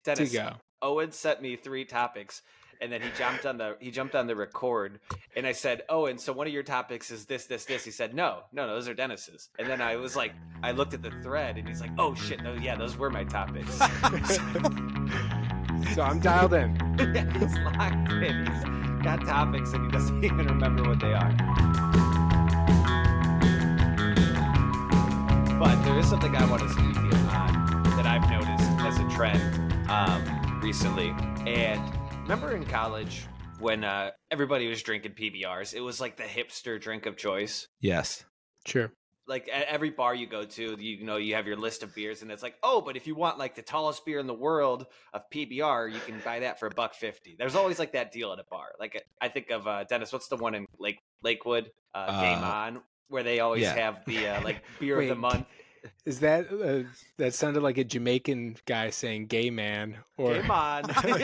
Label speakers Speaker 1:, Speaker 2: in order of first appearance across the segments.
Speaker 1: Dennis,
Speaker 2: to go.
Speaker 1: Owen sent me 3 topics, and then he jumped on the record, and I said, Owen, so one of your topics is this. He said, no, those are Dennis's. And then I was like, I looked at the thread, and he's like, oh shit, no, yeah, those were my topics.
Speaker 2: So I'm dialed in.
Speaker 1: Yeah, he's locked in. He's got topics, and he doesn't even remember what they are. But there is something I want to speak on that I've noticed as a trend recently. And remember in college when everybody was drinking PBRs, it was like the hipster drink of choice.
Speaker 3: Yes.
Speaker 2: Sure.
Speaker 1: Like at every bar you go to, you have your list of beers, and it's like, oh, but if you want like the tallest beer in the world of PBR, you can buy that for $1.50. There's always like that deal at a bar. Like I think of Dennis. What's the one in Lakewood? Game On, where they always have the like beer of the month.
Speaker 2: Is that that sounded like a Jamaican guy saying "gay man" or
Speaker 1: Game On?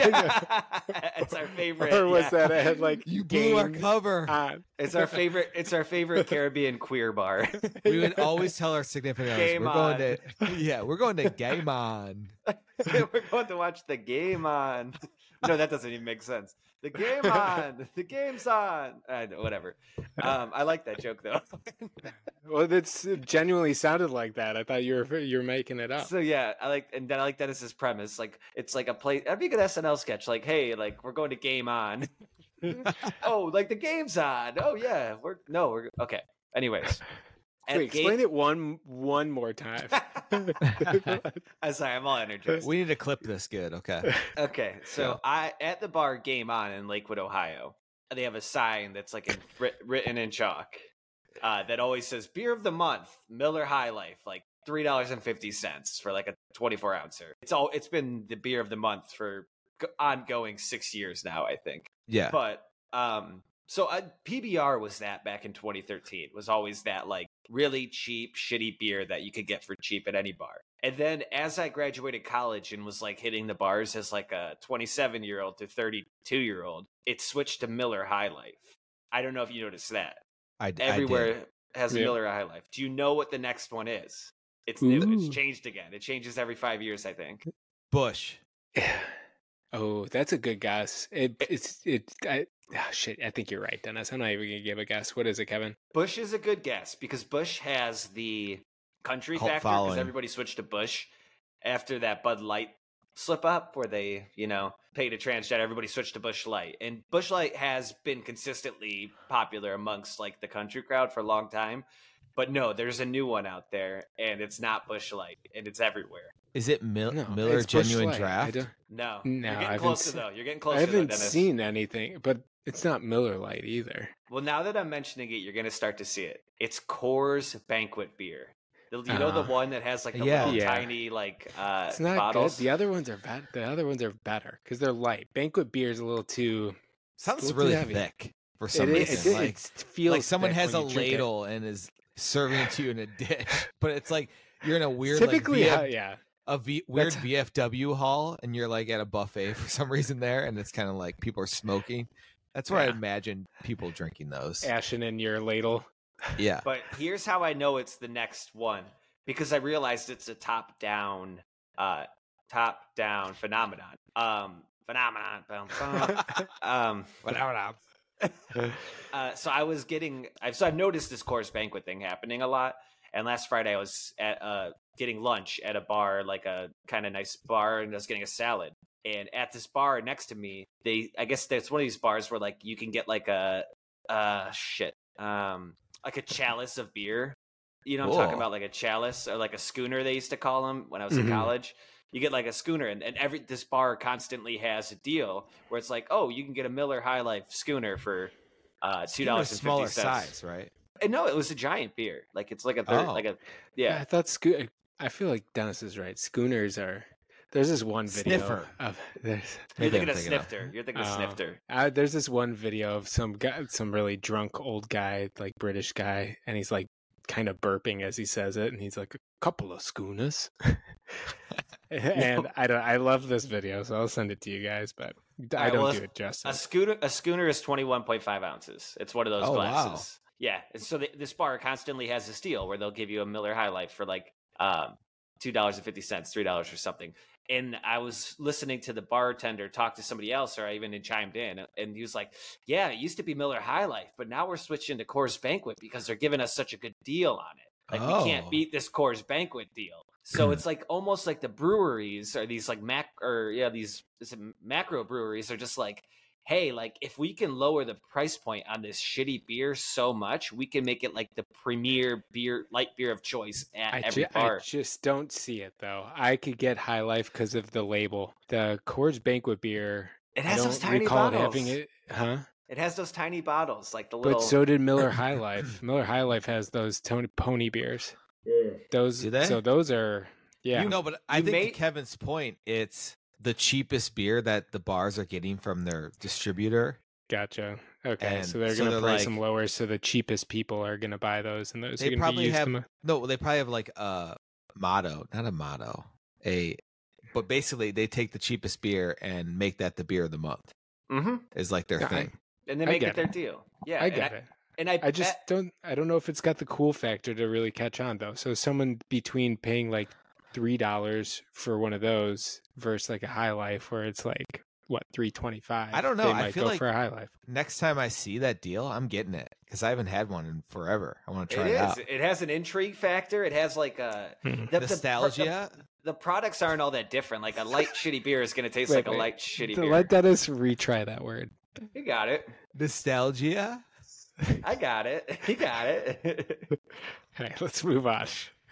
Speaker 1: It's our favorite.
Speaker 2: or was that like
Speaker 3: You blew our cover?
Speaker 1: It's our favorite. It's our favorite Caribbean queer bar.
Speaker 3: We would always tell our significant others,
Speaker 1: Game
Speaker 3: we're
Speaker 1: On.
Speaker 3: going to we're going to Game On.
Speaker 1: We're going to watch the game on. No, that doesn't even make sense. The game on. The game's on. Whatever. I like that joke though.
Speaker 2: Well, that's genuinely sounded like that. I thought you were making it up.
Speaker 1: So yeah, I like Dennis's premise. Like it's like a play. That'd be a good SNL sketch. Like, hey, like we're going to game on. Oh, like the game's on. Oh yeah, we're okay. Anyways,
Speaker 2: Wait, explain it one more time.
Speaker 1: I'm sorry, I'm all energy.
Speaker 3: We need to clip this good. Okay.
Speaker 1: Okay, so at the bar Game On in Lakewood, Ohio, they have a sign that's like written in chalk that always says "Beer of the Month, Miller High Life," like $3.50 for like a 24 ouncer. It's been the beer of the month for ongoing 6 years now, I think.
Speaker 3: Yeah.
Speaker 1: But so PBR was that back in 2013. Was always that like really cheap, shitty beer that you could get for cheap at any bar. And then as I graduated college and was like hitting the bars as like a 27-year-old to 32-year-old, it switched to Miller High Life. I don't know if you noticed that. Everywhere has Miller High Life. Do you know what the next one is? It's new. It's changed again. It changes every 5 years, I think.
Speaker 3: Bush.
Speaker 2: Oh, that's a good guess. Shit, I think you're right, Dennis. I'm not even gonna give a guess. What is it, Kevin?
Speaker 1: Bush is a good guess because Bush has the country
Speaker 3: Cult
Speaker 1: factor
Speaker 3: following.
Speaker 1: because everybody switched to Bush after that Bud Light slip up where they, paid a transgender. Everybody switched to Bush Light, and Bush Light has been consistently popular amongst like the country crowd for a long time. But no, there's a new one out there, and it's not Bush Light, and it's everywhere.
Speaker 3: Is it
Speaker 2: No,
Speaker 3: Miller
Speaker 2: it's Busch
Speaker 3: Genuine
Speaker 2: Light.
Speaker 3: Draft?
Speaker 1: No,
Speaker 2: No,
Speaker 1: you're
Speaker 2: I
Speaker 1: getting
Speaker 2: haven't
Speaker 1: closer
Speaker 2: seen-
Speaker 1: though. You're getting closer.
Speaker 2: I haven't
Speaker 1: Dennis.
Speaker 2: seen anything, but it's not Miller Lite either.
Speaker 1: Well, now that I'm mentioning it, you're going to start to see it. It's Coors Banquet beer. You know the one that has like the little tiny like
Speaker 2: It's not
Speaker 1: bottles?
Speaker 2: good. The other ones are bad. The other ones are better because they're light. Banquet beer is a little too.
Speaker 3: Sounds
Speaker 2: Little
Speaker 3: really
Speaker 2: too heavy.
Speaker 3: thick for some
Speaker 2: It
Speaker 3: reason.
Speaker 2: it feels
Speaker 3: like someone
Speaker 2: thick
Speaker 3: has a
Speaker 2: when you drink it.
Speaker 3: ladle and is serving it to you in a dish, but it's like you're in a weird
Speaker 2: Typically,
Speaker 3: like weird
Speaker 2: That's-
Speaker 3: VFW hall, and you're like at a buffet for some reason there, and it's kind of like people are smoking. That's where I imagine people drinking those.
Speaker 2: Ashing in your ladle.
Speaker 3: Yeah.
Speaker 1: But here's how I know it's the next one, because I realized it's a top-down phenomenon. So I've noticed this Coors Banquet thing happening a lot. And last Friday I was at getting lunch at a bar, like a kind of nice bar, and I was getting a salad. And at this bar next to me, I guess that's one of these bars where like you can get like a chalice of beer. You know what I'm talking about, like a chalice or like a schooner they used to call them when I was in college. You get like a schooner, and this bar constantly has a deal where it's like, oh, you can get a Miller High Life schooner for $2.50.
Speaker 3: Smaller size, right?
Speaker 1: And no, it was a giant beer. Like it's like a
Speaker 2: I thought I feel like Dennis is right. Schooners are. There's this one video
Speaker 3: Sniffer.
Speaker 2: of
Speaker 1: You're thinking of Snifter. You're thinking of Snifter.
Speaker 2: There's this one video of some guy, some really drunk old guy, like British guy, and he's like kind of burping as he says it, and he's like, a couple of schooners. And I love this video, so I'll send it to you guys, but I don't do it justice.
Speaker 1: A schooner is 21.5 ounces. It's one of those glasses. Wow. Yeah. And so this bar constantly has this deal where they'll give you a Miller High Life for like $2.50, $3 or something. And I was listening to the bartender talk to somebody else, or I even chimed in, and he was like, yeah, it used to be Miller High Life, but now we're switching to Coors Banquet because they're giving us such a good deal on it. Like, we can't beat this Coors Banquet deal. So it's like almost like the breweries or these like macro breweries are just like, hey, like if we can lower the price point on this shitty beer so much, we can make it like the premier light beer of choice at every bar.
Speaker 2: I just don't see it though. I could get High Life because of the label. The Coors Banquet beer,
Speaker 1: it has
Speaker 2: I
Speaker 1: those
Speaker 2: don't
Speaker 1: tiny
Speaker 2: recall
Speaker 1: bottles.
Speaker 2: having it, huh?
Speaker 1: It has those tiny bottles, like the little.
Speaker 2: But so did Miller High Life. Miller High Life has those pony beers. Those,
Speaker 3: Do they?
Speaker 2: so those are, yeah.
Speaker 3: But I think to Kevin's point, it's the cheapest beer that the bars are getting from their distributor.
Speaker 2: Gotcha. Okay,
Speaker 3: And
Speaker 2: so they're
Speaker 3: so
Speaker 2: going to
Speaker 3: they're
Speaker 2: price
Speaker 3: like-
Speaker 2: them lower, so the cheapest people are going to buy those, and those are
Speaker 3: They
Speaker 2: going to be
Speaker 3: probably
Speaker 2: used.
Speaker 3: have they probably have like a motto, not a motto, but basically they take the cheapest beer and make that the beer of the month.
Speaker 1: Mm-hmm.
Speaker 3: Is like their
Speaker 2: Yeah,
Speaker 3: thing.
Speaker 1: And they make it their deal. Yeah,
Speaker 2: I get it.
Speaker 1: And
Speaker 2: I just don't know if it's got the cool factor to really catch on though. So someone between paying like $3 for one of those versus like a High Life where it's like what $3.25.
Speaker 3: I don't know.
Speaker 2: They
Speaker 3: I
Speaker 2: might
Speaker 3: feel
Speaker 2: go
Speaker 3: like
Speaker 2: for a High Life.
Speaker 3: Next time I see that deal, I'm getting it because I haven't had one in forever. I want to try it out.
Speaker 1: It has an intrigue factor. It has like a
Speaker 3: Nostalgia.
Speaker 1: The products aren't all that different. Like a light shitty beer is going to taste like a light shitty beer.
Speaker 2: Let Dennis retry that word.
Speaker 1: You got it.
Speaker 3: Nostalgia.
Speaker 1: I got it. He got it.
Speaker 2: All right, let's move on.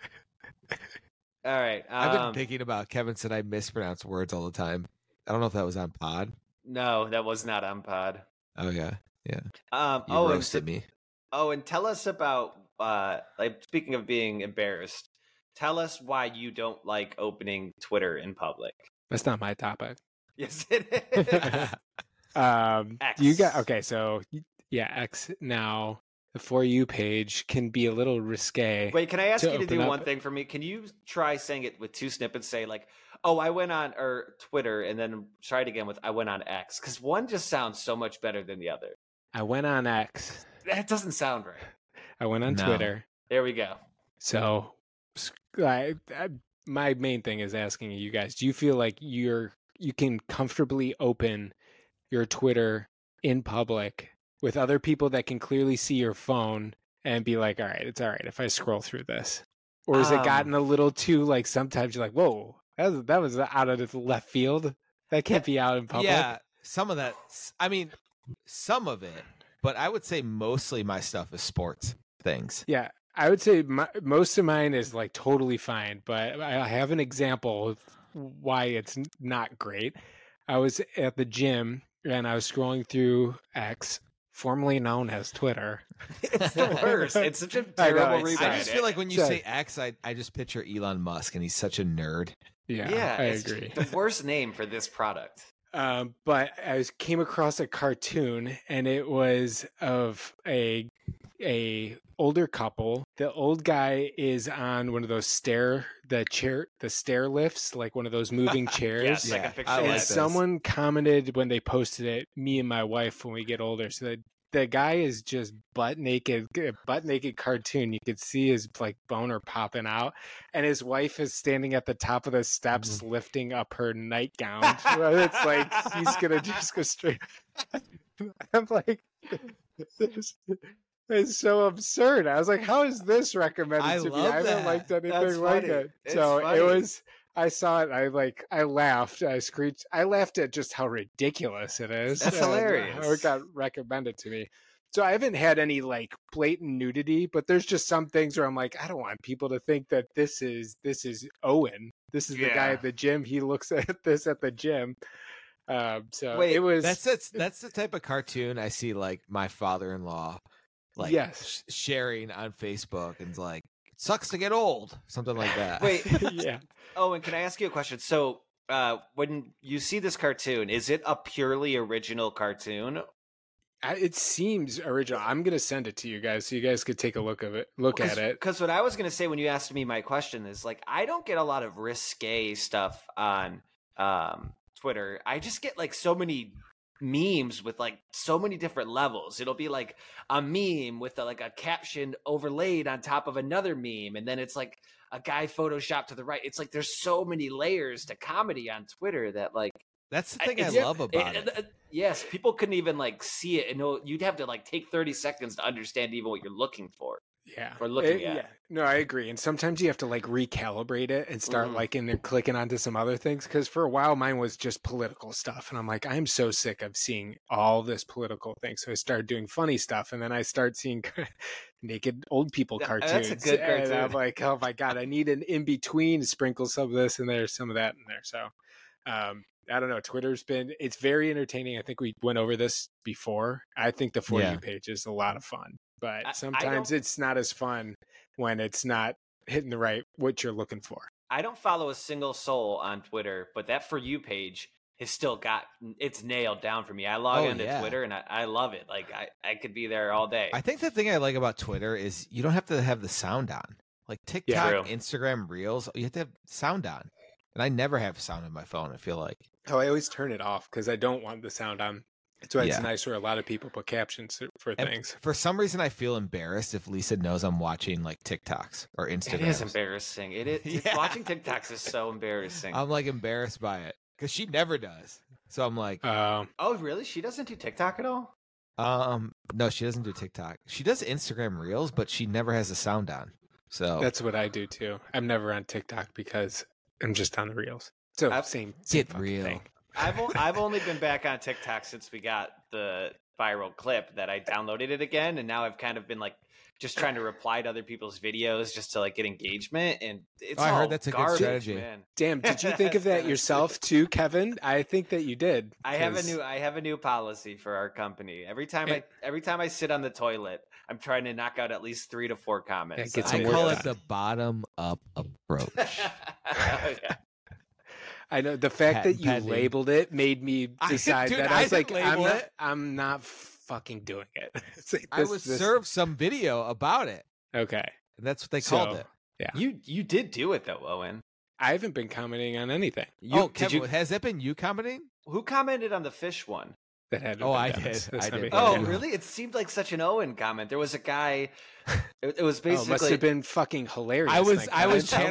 Speaker 1: All right.
Speaker 3: I've been thinking about Kevin said I mispronounce words all the time. I don't know if that was on pod.
Speaker 1: No, that was not on pod.
Speaker 3: Oh yeah, yeah. You
Speaker 1: and
Speaker 3: roasted me.
Speaker 1: Oh, and tell us about like speaking of being embarrassed. Tell us why you don't like opening Twitter in public.
Speaker 2: That's not my topic.
Speaker 1: Yes, it is. X.
Speaker 2: You got okay. So yeah, X now. The For You page can be a little risque.
Speaker 1: Wait, can I ask you to
Speaker 2: open
Speaker 1: do
Speaker 2: up.
Speaker 1: one thing for me? Can you try saying it with two snippets? Say like, "Oh, I went on Twitter," and then try it again with "I went on X," because one just sounds so much better than the other.
Speaker 2: I went on X.
Speaker 1: That doesn't sound right.
Speaker 2: I went on
Speaker 3: No.
Speaker 2: Twitter.
Speaker 1: There we go.
Speaker 2: So, my main thing is asking you guys: do you feel like you can comfortably open your Twitter in public with other people that can clearly see your phone and be like, all right, it's all right if I scroll through this? Or has it gotten a little too, like, sometimes you're like, whoa, that was out of the left field. That can't be out in public.
Speaker 3: Yeah, some of that. I mean, some of it, but I would say mostly my stuff is sports things.
Speaker 2: Yeah, I would say most of mine is like totally fine, but I have an example of why it's not great. I was at the gym and I was scrolling through X, formerly known as Twitter.
Speaker 1: It's the worst. It's such a
Speaker 2: I know,
Speaker 1: terrible
Speaker 2: it's-
Speaker 1: rebrand.
Speaker 3: I just feel like when you
Speaker 2: So-
Speaker 3: say X, I just picture Elon Musk, and he's such a nerd.
Speaker 2: Yeah, I
Speaker 1: it's
Speaker 2: agree.
Speaker 1: the worst name for this product.
Speaker 2: But I came across a cartoon, and it was of a older couple. The old guy is on one of those stair lifts, like one of those moving chairs.
Speaker 1: Yes, I
Speaker 3: Yeah,
Speaker 1: can picture
Speaker 3: I
Speaker 2: And
Speaker 3: like
Speaker 1: that.
Speaker 3: this.
Speaker 2: someone commented when they posted it, me and my wife when we get older, so that the guy is just butt naked cartoon. You could see his like boner popping out, and his wife is standing at the top of the steps lifting up her nightgown. It's like he's gonna just go straight. I'm like, this is so absurd. I was like, how is this recommended
Speaker 3: I
Speaker 2: to me?
Speaker 3: love
Speaker 2: I haven't
Speaker 3: that.
Speaker 2: liked anything
Speaker 1: That's
Speaker 2: like
Speaker 1: funny.
Speaker 2: it.
Speaker 1: It's
Speaker 2: So
Speaker 1: funny.
Speaker 2: it was. I saw it. I laughed. I screeched. I laughed at just how ridiculous it is.
Speaker 1: That's
Speaker 2: and
Speaker 1: hilarious.
Speaker 2: How it got recommended to me. So I haven't had any like blatant nudity, but there's just some things where I'm like, I don't want people to think that this is Owen. This is the guy
Speaker 1: Yeah.
Speaker 2: at the gym. He looks at this at the gym. So
Speaker 1: Wait,
Speaker 2: it was.
Speaker 3: That's the type of cartoon I see like my father-in-law like
Speaker 2: Yes.
Speaker 3: sharing on Facebook, and it's like, it sucks to get old, something like that.
Speaker 1: Wait,
Speaker 2: yeah.
Speaker 1: oh, and can I ask you a question? So, when you see this cartoon, is it a purely original cartoon?
Speaker 2: It seems original. I'm gonna send it to you guys so you guys could take a look at it.
Speaker 1: Because what I was going to say when you asked me my question is like, I don't get a lot of risque stuff on Twitter. I just get like so many memes with like so many different levels. It'll be like a meme with like a caption overlaid on top of another meme, and then it's like a guy photoshopped to the right. It's like there's so many layers to comedy on Twitter that like
Speaker 3: That's the thing I
Speaker 1: it's-
Speaker 3: love about it.
Speaker 1: Yes, people couldn't even like see it and know. You'd have to like take 30 seconds to understand even what you're looking for.
Speaker 2: Yeah.
Speaker 1: Or looking at.
Speaker 2: Yeah. No, I agree. And sometimes you have to like recalibrate it and start like in there clicking onto some other things. Cause for a while mine was just political stuff. And I'm like, I'm so sick of seeing all this political thing. So I started doing funny stuff. And then I start seeing naked old people cartoons.
Speaker 1: That's a good cartoon.
Speaker 2: And I'm like, oh my God, I need an in between to sprinkle some of this in there, some of that in there. So I don't know. It's very entertaining. I think we went over this before. I think the For You page is a lot of fun, but sometimes it's not as fun when it's not hitting what you're looking for.
Speaker 1: I don't follow a single soul on Twitter, but that For You page has still it's nailed down for me. I log into Twitter and I love it. Like I could be there all day.
Speaker 3: I think the thing I like about Twitter is you don't have to have the sound on. Like TikTok, Instagram Reels, you have to have sound on. And I never have sound on my phone, I feel like.
Speaker 2: Oh, I always turn it off because I don't want the sound on. That's why it's nice where a lot of people put captions for things.
Speaker 3: For some reason, I feel embarrassed if Lisa knows I'm watching like TikToks or Instagram.
Speaker 1: It is embarrassing. Watching TikToks is so embarrassing.
Speaker 3: I'm like embarrassed by it because she never does. So I'm like,
Speaker 1: oh, really? She doesn't do TikTok at all?
Speaker 3: No, she doesn't do TikTok. She does Instagram Reels, but she never has the sound on. So
Speaker 2: that's what I do too. I'm never on TikTok because I'm just on the Reels. So same
Speaker 3: real
Speaker 2: thing.
Speaker 1: I've only been back on TikTok since we got the viral clip that I downloaded it again, and now I've kind of been like just trying to reply to other people's videos just to like get engagement, and it's
Speaker 3: I
Speaker 1: all
Speaker 3: heard that's a
Speaker 1: garbage,
Speaker 3: good strategy.
Speaker 1: man.
Speaker 2: Damn, did you think of that yourself too, Kevin? I think that you did.
Speaker 1: I have a new policy for our company. Every time I sit on the toilet, I'm trying to knock out at least 3 to 4 comments.
Speaker 3: I call it the bottom up approach.
Speaker 1: Yeah.
Speaker 2: I know the fact that you labeled it made me decide that I was like, I'm not fucking doing it. Like
Speaker 3: I was served some video about it.
Speaker 2: Okay,
Speaker 3: and that's what they called it.
Speaker 2: Yeah,
Speaker 1: you did do it though, Owen.
Speaker 2: I haven't been commenting on anything.
Speaker 3: Kevin, has that been you commenting?
Speaker 1: Who commented on the fish one?
Speaker 2: That had
Speaker 3: I did.
Speaker 1: Oh, really? It seemed like such an Owen comment. There was a guy. It was basically
Speaker 2: must have been fucking hilarious.
Speaker 3: I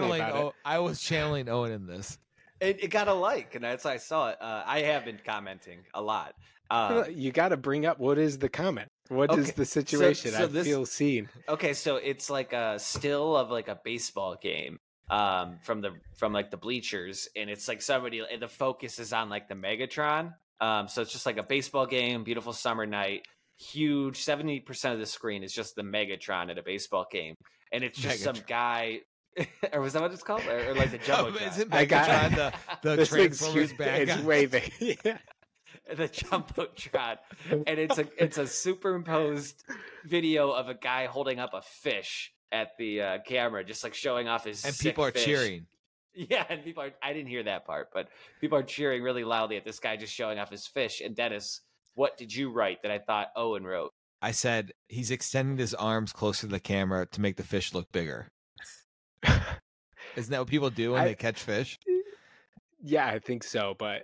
Speaker 3: was channeling Owen in this.
Speaker 1: It got a like, and that's how I saw it. I have been commenting a lot.
Speaker 2: You got to bring up what is the comment. What is the situation? I feel seen.
Speaker 1: Okay, so it's like a still of like a baseball game from like the bleachers, and it's like somebody. And the focus is on like the Megatron. So it's just like a baseball game, beautiful summer night, huge. 70% of the screen is just the Megatron at a baseball game, and it's just some guy. Or was that what it's called? Or like the Jumbotron?
Speaker 3: Is it Megatron, the Transformers back?
Speaker 2: It's waving. Yeah.
Speaker 1: The Jumbotron, and it's a superimposed video of a guy holding up a fish at the camera, just like showing off his.
Speaker 3: And people are
Speaker 1: fish.
Speaker 3: cheering.
Speaker 1: Yeah, and people are. I didn't hear that part, but people are cheering really loudly at this guy just showing off his fish. And Dennis, what did you write that I thought Owen wrote?
Speaker 3: I said he's extending his arms closer to the camera to make the fish look bigger. Isn't that what people do when they catch fish?
Speaker 2: Yeah, I think so, but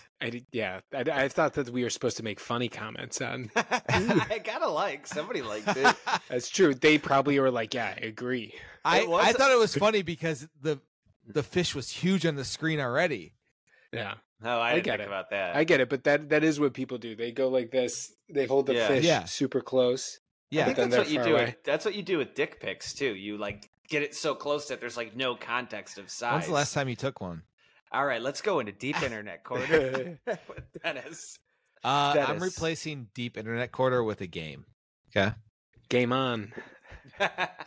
Speaker 2: I thought that we were supposed to make funny comments on.
Speaker 1: I gotta like somebody liked it.
Speaker 2: That's true. They probably were like, "Yeah, I agree."
Speaker 3: I thought it was funny because the fish was huge on the screen already.
Speaker 2: Yeah.
Speaker 1: No, I didn't think about that.
Speaker 2: I get it, but that is what people do. They go like this. They hold the fish super close.
Speaker 1: Yeah, I think that's what you do. That's what you do with dick pics too. You like get it so close that there's like no context of size.
Speaker 3: When's the last time you took one?
Speaker 1: All right, let's go into deep internet quarter with Dennis.
Speaker 3: I'm replacing deep internet quarter with a game. Okay.
Speaker 2: Game on.
Speaker 1: All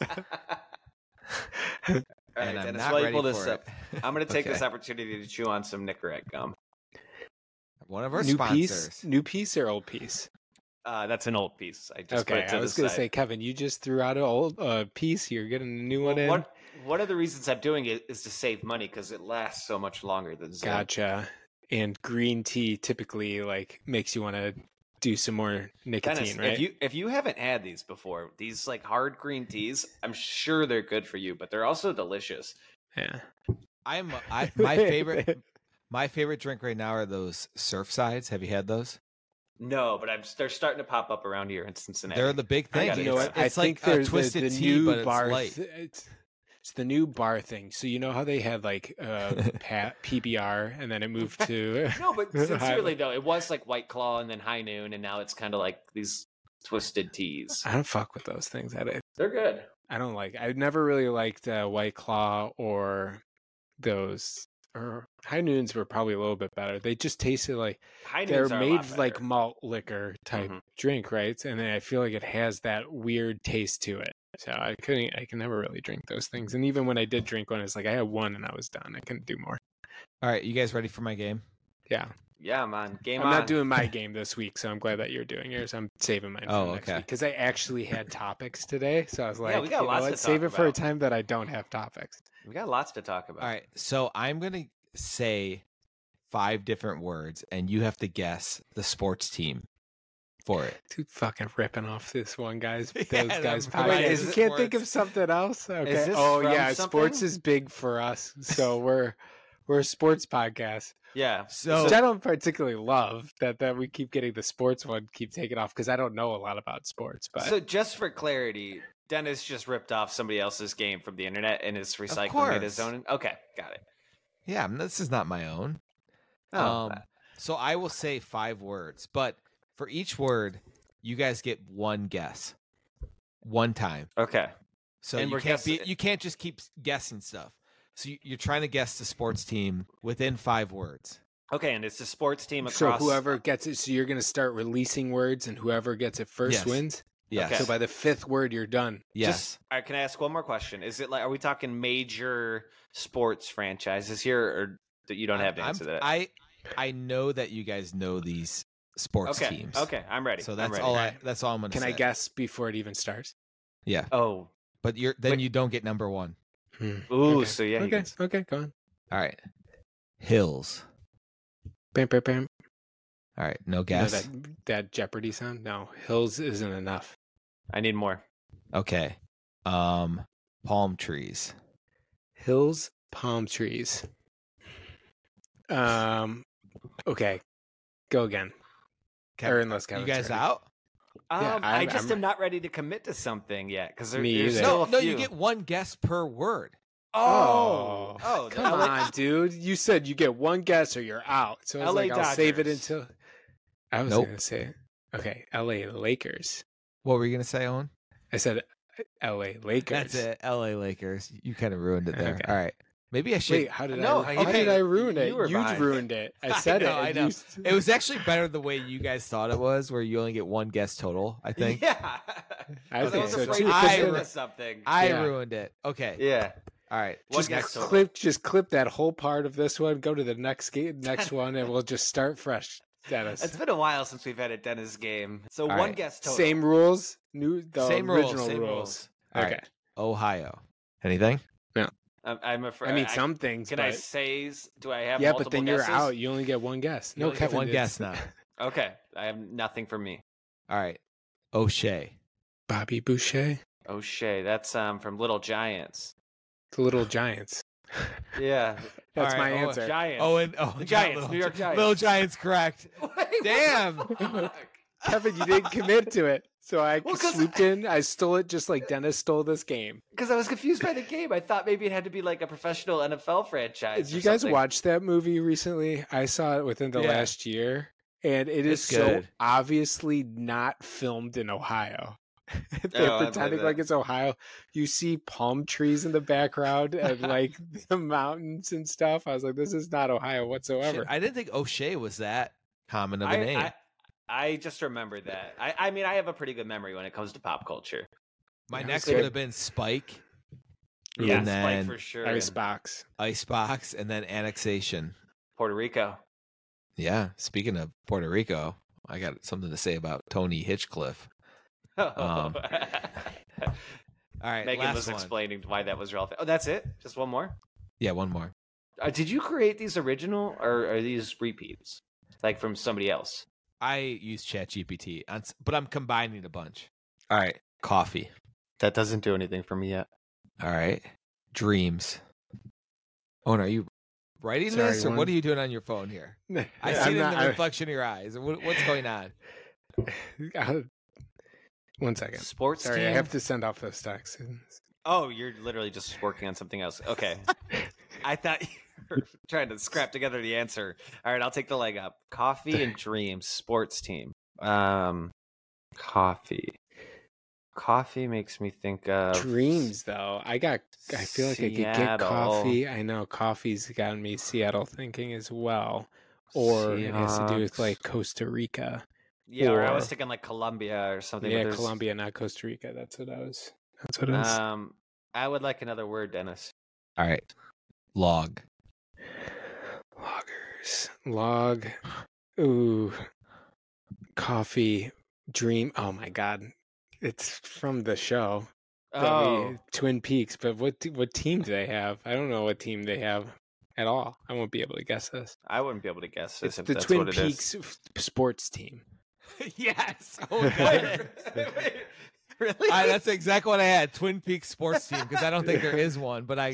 Speaker 1: right,
Speaker 3: and
Speaker 1: Dennis,
Speaker 3: I'm not
Speaker 1: while you
Speaker 3: ready
Speaker 1: pull this
Speaker 3: for
Speaker 1: up, I'm going to take
Speaker 3: Okay.
Speaker 1: this opportunity to chew on some Nicorette gum.
Speaker 3: One of our
Speaker 2: New
Speaker 3: sponsors.
Speaker 2: new piece or old piece?
Speaker 1: That's an old piece. I just put
Speaker 2: Okay,
Speaker 1: it to
Speaker 2: I was
Speaker 1: the
Speaker 2: going to
Speaker 1: side.
Speaker 2: say, Kevin, you just threw out an old piece. You're getting a new one in.
Speaker 1: One of the reasons I'm doing it is to save money because it lasts so much longer than Zen.
Speaker 2: Gotcha. And green tea typically like makes you want to do some more nicotine,
Speaker 1: Dennis,
Speaker 2: right?
Speaker 1: if you haven't had these before, these like hard green teas, I'm sure they're good for you, but they're also delicious.
Speaker 2: Yeah.
Speaker 3: My favorite drink right now are those Surfsides. Have you had those?
Speaker 1: No, but they're starting to pop up around here in Cincinnati.
Speaker 3: They're the big thing.
Speaker 1: gotta
Speaker 2: You know what?
Speaker 3: It's
Speaker 2: I think
Speaker 3: like a
Speaker 2: they're
Speaker 3: twisted
Speaker 2: the
Speaker 3: tea,
Speaker 2: new
Speaker 3: but it's
Speaker 2: bar.
Speaker 3: light.
Speaker 2: It's the new bar thing. So you know how they had like PBR and then it moved to
Speaker 1: No, but sincerely though, it was like White Claw and then High Noon, and now it's kind of like these twisted teas.
Speaker 2: I don't fuck with those things.
Speaker 1: They're good.
Speaker 2: I don't like. I never really liked White Claw or those. Or High Noons were probably a little bit better. They just tasted like
Speaker 1: High
Speaker 2: they're
Speaker 1: Noons are a
Speaker 2: made
Speaker 1: lot
Speaker 2: like
Speaker 1: better.
Speaker 2: malt liquor type drink, right? And then I feel like it has that weird taste to it. So I can never really drink those things. And even when I did drink one, it's like I had one and I was done. I couldn't do more.
Speaker 3: All right, you guys ready for my game?
Speaker 2: Yeah.
Speaker 1: Yeah, man. Game
Speaker 2: I'm
Speaker 1: on.
Speaker 2: not doing my game this week, so I'm glad that you're doing yours. I'm saving mine for next
Speaker 3: okay.
Speaker 2: week because I actually had topics today. So I was like,
Speaker 1: we got lots to
Speaker 2: save
Speaker 1: talk
Speaker 2: it for a
Speaker 1: about.
Speaker 2: time that I don't have topics.
Speaker 1: We got lots to talk about.
Speaker 3: All right, so I'm going to say 5 different words, and you have to guess the sports team for it.
Speaker 2: Dude, fucking ripping off this one, guys. Those
Speaker 3: Yeah,
Speaker 2: guys.
Speaker 3: I'm right.
Speaker 2: You
Speaker 3: Is
Speaker 2: can't
Speaker 3: it
Speaker 2: think of
Speaker 3: sports?
Speaker 2: something else. Okay.
Speaker 1: this
Speaker 2: Oh
Speaker 1: from
Speaker 2: yeah, sports
Speaker 1: something?
Speaker 2: is big for us. So we're a sports podcast.
Speaker 1: Yeah.
Speaker 3: So
Speaker 2: Which I don't particularly love that we keep getting the sports one keep taking off because I don't know a lot about sports. But
Speaker 1: So just for clarity, Dennis just ripped off somebody else's game from the internet and is recycling it
Speaker 3: course.
Speaker 1: his own. Okay, got it.
Speaker 3: yeah, this is not my own.
Speaker 1: Oh,
Speaker 3: So I will say 5 words, but for each word, you guys get one guess, one time.
Speaker 1: okay.
Speaker 3: So
Speaker 1: And
Speaker 3: you
Speaker 1: we're
Speaker 3: can't
Speaker 1: guessing-
Speaker 3: you can't just keep guessing stuff. So you're trying to guess the sports team within 5 words.
Speaker 1: Okay, and it's a sports team
Speaker 2: so
Speaker 1: across.
Speaker 2: whoever gets it, so you're gonna start releasing words, and whoever gets it first
Speaker 3: Yes.
Speaker 2: wins.
Speaker 3: Yes.
Speaker 1: Okay.
Speaker 2: So by the 5th word, you're done.
Speaker 3: Yes.
Speaker 1: All right, can I ask one more question? Is it like, are we talking major sports franchises here, or that you don't have to answer that?
Speaker 3: I know that you guys know these sports
Speaker 1: Okay.
Speaker 3: teams.
Speaker 1: Okay, I'm ready.
Speaker 3: So
Speaker 1: I'm
Speaker 3: that's
Speaker 1: ready.
Speaker 3: all that's all I'm gonna
Speaker 2: Can
Speaker 3: say.
Speaker 2: I guess before it even starts?
Speaker 3: Yeah.
Speaker 1: Oh,
Speaker 3: But you don't get number 1.
Speaker 1: ooh.
Speaker 2: Okay.
Speaker 1: So yeah. you
Speaker 2: Okay.
Speaker 1: can-
Speaker 2: Okay. Go on.
Speaker 3: All right. Hills.
Speaker 2: Bam, bam, bam.
Speaker 3: All right. No
Speaker 2: You know
Speaker 3: guess.
Speaker 2: that Jeopardy sound? No, Hills isn't enough.
Speaker 1: I need more.
Speaker 3: Okay. Palm trees.
Speaker 2: Hills, palm trees. Okay. Go again. Or unless
Speaker 3: you
Speaker 2: Kevin's
Speaker 3: guys
Speaker 2: ready.
Speaker 3: out?
Speaker 2: Yeah,
Speaker 1: I
Speaker 2: I'm-
Speaker 1: just
Speaker 2: I'm-
Speaker 1: am not ready to commit to something yet because
Speaker 2: Me
Speaker 1: there's
Speaker 2: either.
Speaker 1: still
Speaker 3: No,
Speaker 1: a
Speaker 3: no,
Speaker 1: few.
Speaker 3: you get one guess per word.
Speaker 1: Oh, the
Speaker 2: come
Speaker 1: LA
Speaker 2: on, dude. You said you get one guess or you're out. So I was
Speaker 1: LA
Speaker 2: like, I'll save it
Speaker 1: Dodgers.
Speaker 2: until. I was
Speaker 3: Nope.
Speaker 2: going to say, okay, LA Lakers.
Speaker 3: What were you gonna say, Owen?
Speaker 2: I said LA Lakers.
Speaker 3: That's it. L.A. Lakers. You kind of ruined it there.
Speaker 2: Okay.
Speaker 3: All right. Maybe I should.
Speaker 2: Wait, how did
Speaker 1: No,
Speaker 2: I?
Speaker 1: I-
Speaker 2: How
Speaker 1: okay,
Speaker 2: did I ruin it?
Speaker 1: you were
Speaker 2: You
Speaker 1: behind.
Speaker 2: ruined it. I said
Speaker 3: know,
Speaker 2: it.
Speaker 3: I
Speaker 2: and
Speaker 3: know.
Speaker 2: you-
Speaker 3: It was actually better the way you guys thought it was, where you only get one guess total. I think
Speaker 1: Yeah.
Speaker 2: I
Speaker 1: was
Speaker 2: think so
Speaker 1: afraid
Speaker 2: too.
Speaker 1: to
Speaker 3: I
Speaker 1: say
Speaker 3: re-
Speaker 1: something.
Speaker 3: I
Speaker 2: Yeah.
Speaker 3: ruined it. Okay.
Speaker 1: Yeah.
Speaker 3: All right.
Speaker 1: One
Speaker 3: Just
Speaker 1: guess
Speaker 3: next
Speaker 1: total.
Speaker 2: Just clip that whole part of this one. Go to the next next one, and we'll just start fresh. Dennis.
Speaker 1: It's been a while since we've had a Dennis game. So
Speaker 3: All
Speaker 1: one
Speaker 3: right.
Speaker 1: guess total.
Speaker 2: Same rules. The
Speaker 3: Same rules,
Speaker 2: original
Speaker 3: same
Speaker 2: rules.
Speaker 3: All
Speaker 2: Okay.
Speaker 3: right. Ohio. Anything?
Speaker 1: I'm afraid.
Speaker 2: I mean, some things.
Speaker 1: Can
Speaker 2: but,
Speaker 1: I say? Do I have?
Speaker 2: yeah,
Speaker 1: multiple
Speaker 2: but then you're
Speaker 1: guesses?
Speaker 2: out. You only get one guess.
Speaker 3: You
Speaker 2: No,
Speaker 3: only get
Speaker 2: Kevin.
Speaker 3: one
Speaker 2: it's-
Speaker 3: guess now.
Speaker 1: Okay, I have nothing for me.
Speaker 3: All right. O'Shea.
Speaker 2: Bobby Boucher,
Speaker 1: O'Shea. That's from Little Giants.
Speaker 2: the Little Giants.
Speaker 1: Yeah.
Speaker 2: That's
Speaker 3: All
Speaker 2: my
Speaker 3: right, oh,
Speaker 2: answer.
Speaker 1: Giants.
Speaker 3: Owen
Speaker 1: The Giants, New York Giants.
Speaker 3: Little Giants, correct. Damn.
Speaker 2: Kevin, you didn't commit to it, so I
Speaker 1: Well, 'cause
Speaker 2: swooped in. I stole it just like Dennis stole this game.
Speaker 1: Because I was confused by the game. I thought maybe it had to be like a professional NFL franchise.
Speaker 2: Did you
Speaker 1: or
Speaker 2: guys
Speaker 1: something.
Speaker 2: watch that movie recently? I saw it within the
Speaker 3: Yeah.
Speaker 2: last year, and it is
Speaker 3: It's
Speaker 2: so
Speaker 3: good.
Speaker 2: obviously not filmed in Ohio.
Speaker 1: Oh,
Speaker 2: They're
Speaker 1: I believe
Speaker 2: pretending
Speaker 1: that.
Speaker 2: like it's Ohio. You see palm trees in the background and like the mountains and stuff. I was like, this is not Ohio whatsoever.
Speaker 3: Shit, I didn't think O'Shea was that common of a name.
Speaker 1: I just remember that. I mean, I have a pretty good memory when it comes to pop culture.
Speaker 3: My
Speaker 2: Yeah,
Speaker 3: next
Speaker 2: good.
Speaker 3: would have been Spike,
Speaker 1: Yeah,
Speaker 3: And
Speaker 1: Spike
Speaker 3: then
Speaker 1: for sure.
Speaker 2: Icebox.
Speaker 3: Icebox, and then Annexation.
Speaker 1: Puerto Rico.
Speaker 3: Yeah. Speaking of Puerto Rico, I got something to say about Tony Hitchcliffe. All right.
Speaker 1: Megan
Speaker 3: last
Speaker 1: was
Speaker 3: one.
Speaker 1: explaining why that was relevant. Oh, that's it? Just one more?
Speaker 3: Yeah, one more.
Speaker 1: Did you create these original or are these repeats? Like from somebody else?
Speaker 3: I use ChatGPT, but I'm combining a bunch. All right. Coffee.
Speaker 1: That doesn't do anything for me yet.
Speaker 3: All right. Dreams. Oh, are you writing
Speaker 2: Sorry,
Speaker 3: this, or
Speaker 2: one-
Speaker 3: what are you doing on your phone here? I see it in the reflection of your eyes. What's going on?
Speaker 2: One second.
Speaker 1: Sports
Speaker 2: Sorry,
Speaker 1: team?
Speaker 2: I have to send off those texts.
Speaker 1: Oh, you're literally just working on something else. Okay. I thought you were trying to scrap together the answer. All right, I'll take the leg up. Coffee and Dreams sports team. Coffee. Coffee makes me think of
Speaker 2: Dreams, though. I feel like I could get
Speaker 1: Seattle.
Speaker 2: coffee. I know coffee's gotten me Seattle thinking as well. Or it has to do with
Speaker 1: Seahawks.
Speaker 2: like Costa Rica.
Speaker 1: Yeah, or I was
Speaker 2: or-
Speaker 1: thinking like Colombia or something.
Speaker 2: Yeah,
Speaker 1: but there's-
Speaker 2: Colombia, not Costa Rica. That's what it was.
Speaker 1: I would like another word, Dennis.
Speaker 3: All right. Log.
Speaker 2: Loggers. Log. Ooh. Coffee. Dream. Oh my God. It's from the show.
Speaker 1: Oh,
Speaker 2: Twin Peaks. But what team do they have? I don't know what team they have at all. I won't be able to guess this.
Speaker 1: I wouldn't be able to guess this
Speaker 2: It's
Speaker 1: if
Speaker 2: the
Speaker 1: that's
Speaker 2: Twin
Speaker 1: what it is.
Speaker 2: Peaks sports team.
Speaker 3: Yes.
Speaker 1: Wait, really?
Speaker 3: That's exactly what I had. Twin Peaks sports team, because I don't think there is one, but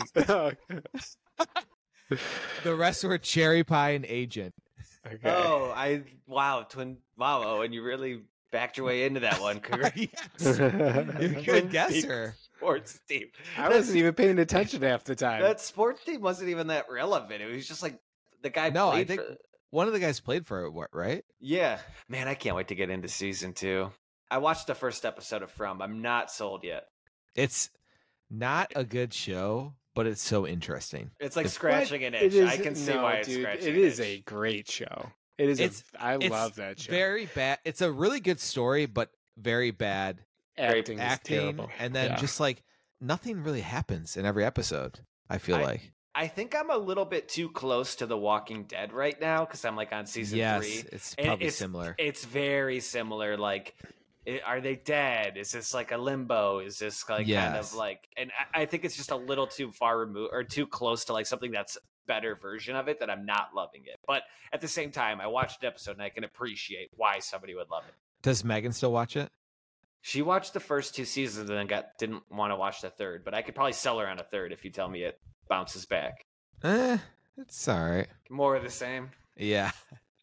Speaker 3: the rest were Cherry Pie and Agent.
Speaker 2: Okay.
Speaker 1: Oh, wow, wow, and you really backed your way into that one.
Speaker 3: Yes. You're a
Speaker 1: Twin
Speaker 3: good guesser.
Speaker 1: Peaks Sports team.
Speaker 2: I wasn't even paying attention half the time.
Speaker 1: That sports team wasn't even that relevant. It was just like the guy.
Speaker 3: No, I
Speaker 1: played
Speaker 3: think
Speaker 1: for-
Speaker 3: one of the guys played for it, right?
Speaker 1: Yeah, man, I can't wait to get into season 2. I watched the first episode of From. I'm not sold yet.
Speaker 3: It's not a good show, but it's so interesting.
Speaker 1: It's like
Speaker 3: It's-
Speaker 1: scratching an itch. I can see why it's scratching.
Speaker 2: It
Speaker 1: an
Speaker 2: is
Speaker 1: itch.
Speaker 2: a great show. It is.
Speaker 3: It's-
Speaker 2: I
Speaker 3: it's
Speaker 2: love that show.
Speaker 3: Very bad. It's a really good story, but very bad
Speaker 2: acting is
Speaker 3: acting.
Speaker 2: terrible.
Speaker 3: And then
Speaker 2: Yeah.
Speaker 3: just like nothing really happens in every episode, I feel like.
Speaker 1: I think I'm a little bit too close to The Walking Dead right now because I'm like on season 3.
Speaker 3: It's
Speaker 1: And
Speaker 3: probably similar.
Speaker 1: It's very similar. Like, are they dead? Is this like a limbo? Is this like kind of
Speaker 3: Yes.
Speaker 1: like? And I think it's just a little too far removed or too close to like something that's better version of it that I'm not loving it. But at the same time, I watched the episode and I can appreciate why somebody would love it.
Speaker 3: Does Megan still watch it?
Speaker 1: She watched the first 2 seasons and then didn't want to watch the third. But I could probably sell her on a third if you tell me it bounces back.
Speaker 3: It's all right.
Speaker 1: More of the same.
Speaker 3: Yeah.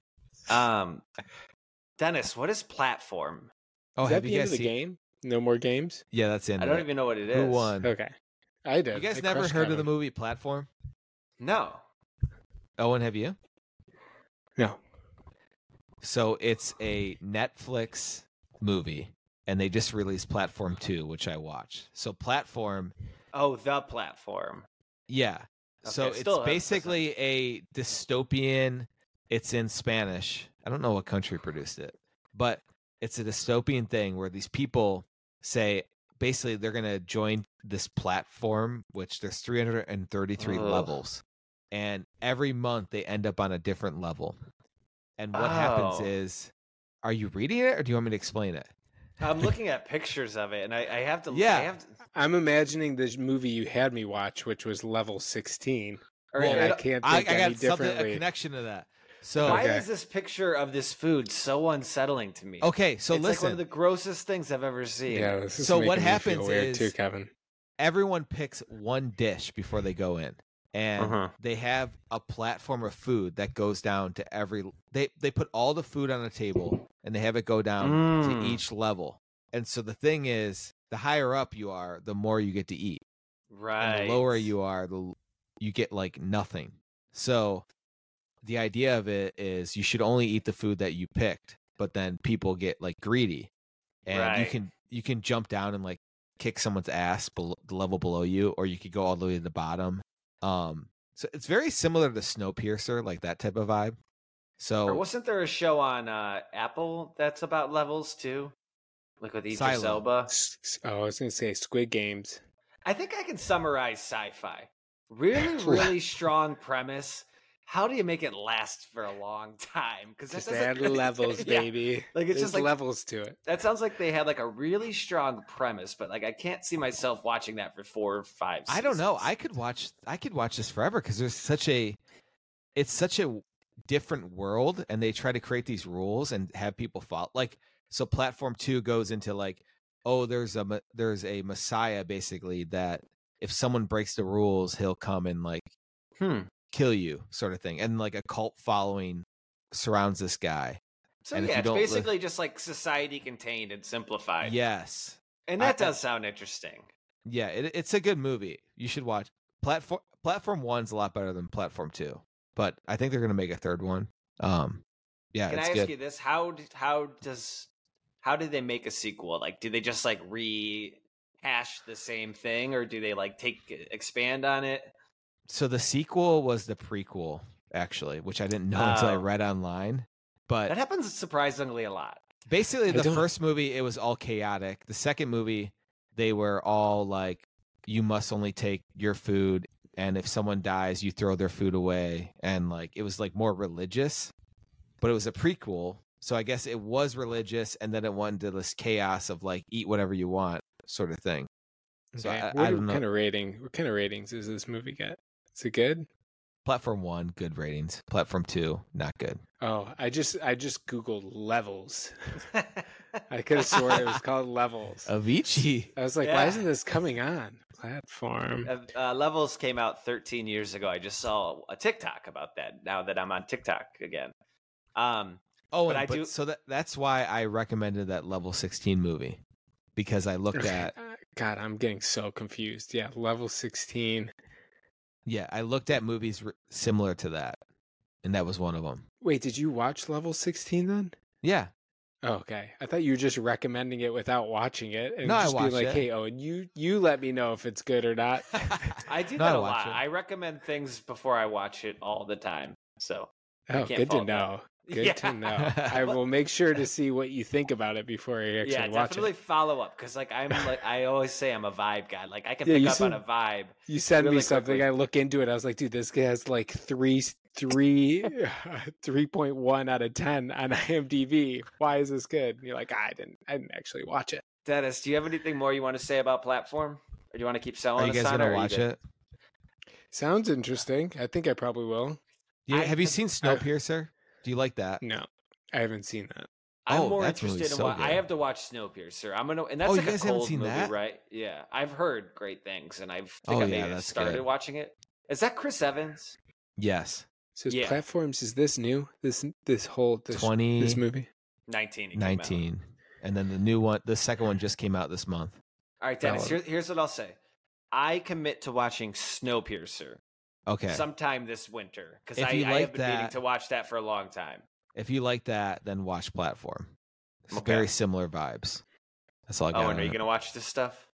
Speaker 1: Dennis, what is platform?
Speaker 3: Oh,
Speaker 2: Is that
Speaker 3: have
Speaker 2: the
Speaker 3: you
Speaker 2: end
Speaker 3: guys
Speaker 2: of the
Speaker 3: seen?
Speaker 2: game? No more games.
Speaker 3: Yeah, that's in.
Speaker 1: I don't even know what it is.
Speaker 3: Who won?
Speaker 2: Okay, I did.
Speaker 3: You guys
Speaker 2: I
Speaker 3: never
Speaker 2: crushed
Speaker 3: heard of
Speaker 2: Kevin.
Speaker 3: the movie Platform?
Speaker 1: No.
Speaker 3: Owen, have you?
Speaker 2: No.
Speaker 3: So it's a Netflix movie, and they just released Platform 2, which I watched. So Platform,
Speaker 1: Oh, the platform.
Speaker 3: yeah. So
Speaker 1: Okay,
Speaker 3: it's
Speaker 1: still,
Speaker 3: basically a dystopian. It's in Spanish. I don't know what country produced it, but it's a dystopian thing where these people say basically they're going to join this platform, which there's 333
Speaker 1: Ugh.
Speaker 3: levels, and every month they end up on a different level. And what happens
Speaker 1: Oh.
Speaker 3: is, are you reading it or do you want me to explain it?
Speaker 1: I'm looking at pictures of it, and I have to.
Speaker 3: Yeah.
Speaker 1: I have to,
Speaker 2: I'm imagining the movie you had me watch, which was Level 16.
Speaker 1: or
Speaker 3: Well,
Speaker 2: And I
Speaker 1: it-
Speaker 2: can't
Speaker 3: I
Speaker 2: think any
Speaker 3: got something, a
Speaker 2: differently.
Speaker 3: connection to that. So
Speaker 1: why
Speaker 2: Okay.
Speaker 1: is this picture of this food so unsettling to me?
Speaker 3: okay, so
Speaker 1: it's like one
Speaker 3: listen.
Speaker 1: of the grossest things I've ever seen.
Speaker 2: Yeah, this is
Speaker 3: So what
Speaker 2: making me feel
Speaker 3: happens
Speaker 2: weird
Speaker 3: is-
Speaker 2: too, Kevin.
Speaker 3: Everyone picks one dish before they go in, and
Speaker 1: Uh-huh.
Speaker 3: they have a platform of food that goes down to every. They put all the food on a table, and they have it go down to
Speaker 1: Mm.
Speaker 3: each level. And so the thing is, the higher up you are, the more you get to eat,
Speaker 1: Right.
Speaker 3: and the lower you are, you get like nothing. So the idea of it is you should only eat the food that you picked, but then people get like greedy, and
Speaker 1: Right.
Speaker 3: you can jump down and like kick someone's ass the level below you, or you could go all the way to the bottom. So it's very similar to Snowpiercer, like that type of vibe.
Speaker 1: Or
Speaker 3: So
Speaker 1: wasn't there a show on Apple that's about levels too? Like with Idris
Speaker 3: Silo.
Speaker 1: Elba?
Speaker 2: Oh, I was going to say Squid Games.
Speaker 1: I think I can summarize sci-fi. Really, really strong premise. How do you make it last for a long time? Because
Speaker 2: Just add levels,
Speaker 1: Yeah.
Speaker 2: baby.
Speaker 1: Like, it's
Speaker 2: There's
Speaker 1: just like-
Speaker 2: levels to it.
Speaker 1: That sounds like they had like a really strong premise, but like I can't see myself watching that for 4 or 5 seasons.
Speaker 3: I don't know. I could watch this forever because it's such a different world, and they try to create these rules and have people follow. Like, so Platform 2 goes into like, oh, there's a messiah basically that if someone breaks the rules, he'll come and like kill you, sort of thing, and like a cult following surrounds this guy.
Speaker 1: So
Speaker 3: And if
Speaker 1: yeah,
Speaker 3: you
Speaker 1: it's
Speaker 3: don't
Speaker 1: basically just like society contained and simplified.
Speaker 3: Yes.
Speaker 1: And that does sound interesting.
Speaker 3: Yeah, it's a good movie. You should watch. Platform 1's a lot better than Platform 2, but I think they're gonna make a third one. Yeah,
Speaker 1: Can
Speaker 3: it's
Speaker 1: I ask
Speaker 3: good.
Speaker 1: you this? How did they make a sequel? Like, do they just like rehash the same thing, or do they like expand on it?
Speaker 3: So the sequel was the prequel, actually, which I didn't know until I
Speaker 1: Oh.
Speaker 3: read online. But
Speaker 1: That happens surprisingly a lot.
Speaker 3: basically,
Speaker 2: I
Speaker 3: the
Speaker 2: don't-
Speaker 3: first movie, it was all chaotic. The second movie, they were all like, you must only take your food, and if someone dies, you throw their food away. And like, it was like more religious, but it was a prequel. So I guess it was religious, and then it went into this chaos of like, eat whatever you want sort of thing. So
Speaker 2: Okay.
Speaker 3: I
Speaker 2: What
Speaker 3: don't know.
Speaker 2: kind of rating? What kind of ratings does this movie get? Is it good?
Speaker 3: Platform 1, good ratings. Platform 2, not good.
Speaker 2: Oh, I just Googled Levels. I could have sworn it was called Levels.
Speaker 3: Avicii.
Speaker 2: I was like,
Speaker 1: Yeah.
Speaker 2: why isn't this coming on platform?
Speaker 1: Levels came out 13 years ago. I just saw a TikTok about that. Now that I'm on TikTok again.
Speaker 3: Oh,
Speaker 1: But I
Speaker 3: but
Speaker 1: do-
Speaker 3: so that's why I recommended that Level 16 movie, because I looked at
Speaker 2: God, I'm getting so confused. Yeah, Level 16.
Speaker 3: I looked at movies similar to that, and that was one of them.
Speaker 2: Wait, did you watch Level 16 then?
Speaker 3: Yeah,
Speaker 2: Oh, okay. I thought you were just recommending it without watching it, and
Speaker 3: No, I
Speaker 2: just being
Speaker 3: watched
Speaker 2: like,
Speaker 3: it.
Speaker 2: "Hey, Owen, you let me know if it's good or not."
Speaker 1: I do
Speaker 3: No,
Speaker 1: that
Speaker 3: I
Speaker 1: a
Speaker 3: watch
Speaker 1: lot.
Speaker 3: it.
Speaker 1: I recommend things before I watch it all the time. So
Speaker 2: Oh,
Speaker 1: can't
Speaker 2: good to
Speaker 1: fault that.
Speaker 2: know. Good
Speaker 1: Yeah.
Speaker 2: to know. I
Speaker 1: Well-
Speaker 2: will make sure to see what you think about it before I actually
Speaker 1: yeah,
Speaker 2: watch
Speaker 1: definitely
Speaker 2: it.
Speaker 1: follow up because like I always say I'm a vibe guy. Like I can
Speaker 2: Yeah,
Speaker 1: pick
Speaker 2: you
Speaker 1: up on
Speaker 2: said-
Speaker 1: a vibe.
Speaker 2: You send me
Speaker 1: really
Speaker 2: something,
Speaker 1: quickly.
Speaker 2: I look into it. I was like, dude, this guy has like 3.1 out of 10 on IMDb. Why is this good? And you're like, I didn't actually watch it.
Speaker 1: Dennis, do you have anything more you want to say about Platform, or do you want to keep selling?
Speaker 3: are you guys gonna watch it?
Speaker 2: Sounds interesting. I think I probably will.
Speaker 3: Have you
Speaker 1: I-
Speaker 3: seen Snowpiercer? Do you like that?
Speaker 2: No, I haven't seen that.
Speaker 1: I'm
Speaker 3: Oh,
Speaker 1: more
Speaker 3: that movie's
Speaker 1: interested in
Speaker 3: so
Speaker 1: what I
Speaker 3: good.
Speaker 1: have to watch Snowpiercer. I'm gonna, and that's
Speaker 3: Oh, you
Speaker 1: like a
Speaker 3: guys haven't
Speaker 1: cold
Speaker 3: seen
Speaker 1: movie,
Speaker 3: that?
Speaker 1: right? Yeah, I've heard great things, and I think
Speaker 3: Oh,
Speaker 1: I
Speaker 3: yeah,
Speaker 1: maybe have
Speaker 3: that's
Speaker 1: started
Speaker 3: good.
Speaker 1: watching it. Is that Chris Evans?
Speaker 3: Yes.
Speaker 2: So
Speaker 1: Yeah.
Speaker 2: platforms, is this new? This
Speaker 3: 20
Speaker 2: this movie?
Speaker 1: 19. It came out.
Speaker 3: 19, and then the new one, the second one just came out this month.
Speaker 1: All right, Dennis.
Speaker 2: Valid.
Speaker 1: Here's what I'll say. I commit to watching Snowpiercer
Speaker 3: Okay.
Speaker 1: sometime this winter because
Speaker 3: If
Speaker 1: I
Speaker 3: you
Speaker 1: have
Speaker 3: like
Speaker 1: been meaning
Speaker 3: that-
Speaker 1: to watch that for a long time.
Speaker 3: If you like that, then watch Platform. It's
Speaker 1: Okay.
Speaker 3: very similar vibes. That's all I got.
Speaker 1: Oh, and
Speaker 3: on
Speaker 1: are you
Speaker 3: it.
Speaker 1: gonna watch this stuff?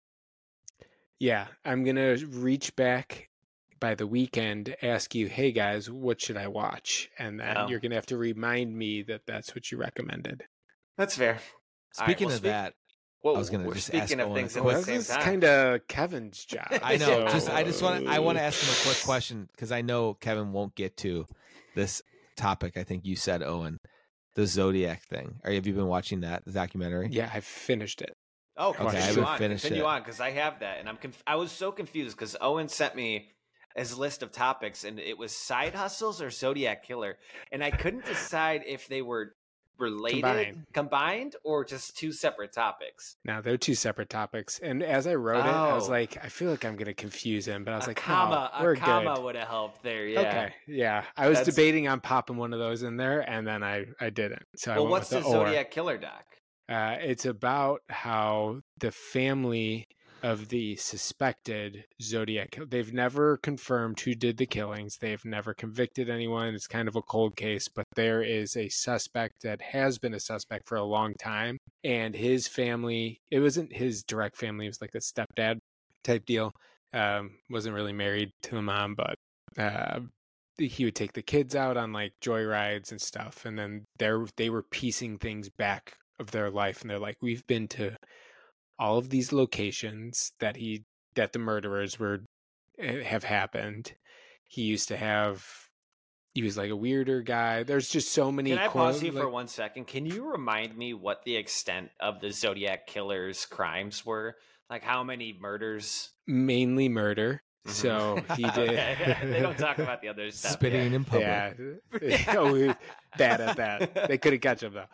Speaker 2: Yeah, I'm gonna reach back by the weekend, ask you, hey guys, what should I watch? And then
Speaker 1: Oh.
Speaker 2: you're gonna have to remind me that that's what you recommended.
Speaker 1: That's fair. All right,
Speaker 3: Speaking
Speaker 1: well,
Speaker 3: of that,
Speaker 1: whoa,
Speaker 3: I was gonna
Speaker 1: we're
Speaker 3: just
Speaker 1: speaking
Speaker 3: ask
Speaker 1: of
Speaker 3: Owen
Speaker 1: things
Speaker 3: a
Speaker 1: at
Speaker 3: quick-
Speaker 1: the
Speaker 2: Well,
Speaker 1: same
Speaker 2: this is
Speaker 1: time.
Speaker 2: kind of Kevin's job.
Speaker 3: I know.
Speaker 2: so-
Speaker 3: I want to ask him a quick question because I know Kevin won't get to this topic. I think you said, Owen, the Zodiac thing. Have you been watching that, the documentary?
Speaker 2: Yeah, I finished it.
Speaker 1: Oh,
Speaker 2: Okay, I
Speaker 1: continue
Speaker 3: haven't
Speaker 1: on.
Speaker 3: finished
Speaker 1: Continue
Speaker 3: it.
Speaker 1: on because I have that, and I was so confused because Owen sent me his list of topics, and it was side hustles or Zodiac killer, and I couldn't decide if they were related, combined, or just two separate topics.
Speaker 2: Now they're two separate topics, and as I wrote it, I was
Speaker 1: Oh.
Speaker 2: like, I feel like I'm gonna confuse him, but I was
Speaker 1: A
Speaker 2: like,
Speaker 1: comma,
Speaker 2: no, we're
Speaker 1: a comma
Speaker 2: good.
Speaker 1: would have helped there. Yeah.
Speaker 2: Okay, yeah. I was
Speaker 1: That's-
Speaker 2: debating on popping one of those in there, and then I didn't. So I
Speaker 1: Well,
Speaker 2: went
Speaker 1: what's the
Speaker 2: with the or.
Speaker 1: Zodiac killer doc?
Speaker 2: It's about how the family of the suspected Zodiac they've never confirmed who did the killings. They've never convicted anyone. It's kind of a cold case, but there is a suspect that has been a suspect for a long time. And his family, it wasn't his direct family, it was like a stepdad type deal. Wasn't really married to the mom, but he would take the kids out on like joyrides and stuff. And then they were piecing things back of their life, and they're like, we've been to all of these locations that the murderers have happened. He was like a weirder guy. There's just so many.
Speaker 1: Can I pause you for 1 second? Can you remind me what the extent of the Zodiac killer's crimes were? Like how many murders?
Speaker 2: Mainly murder.
Speaker 1: Mhm.
Speaker 2: So he did.
Speaker 1: Okay. They don't talk about the other stuff.
Speaker 3: Spitting in public.
Speaker 2: Yeah, oh, he was bad at that. They couldn't catch him though.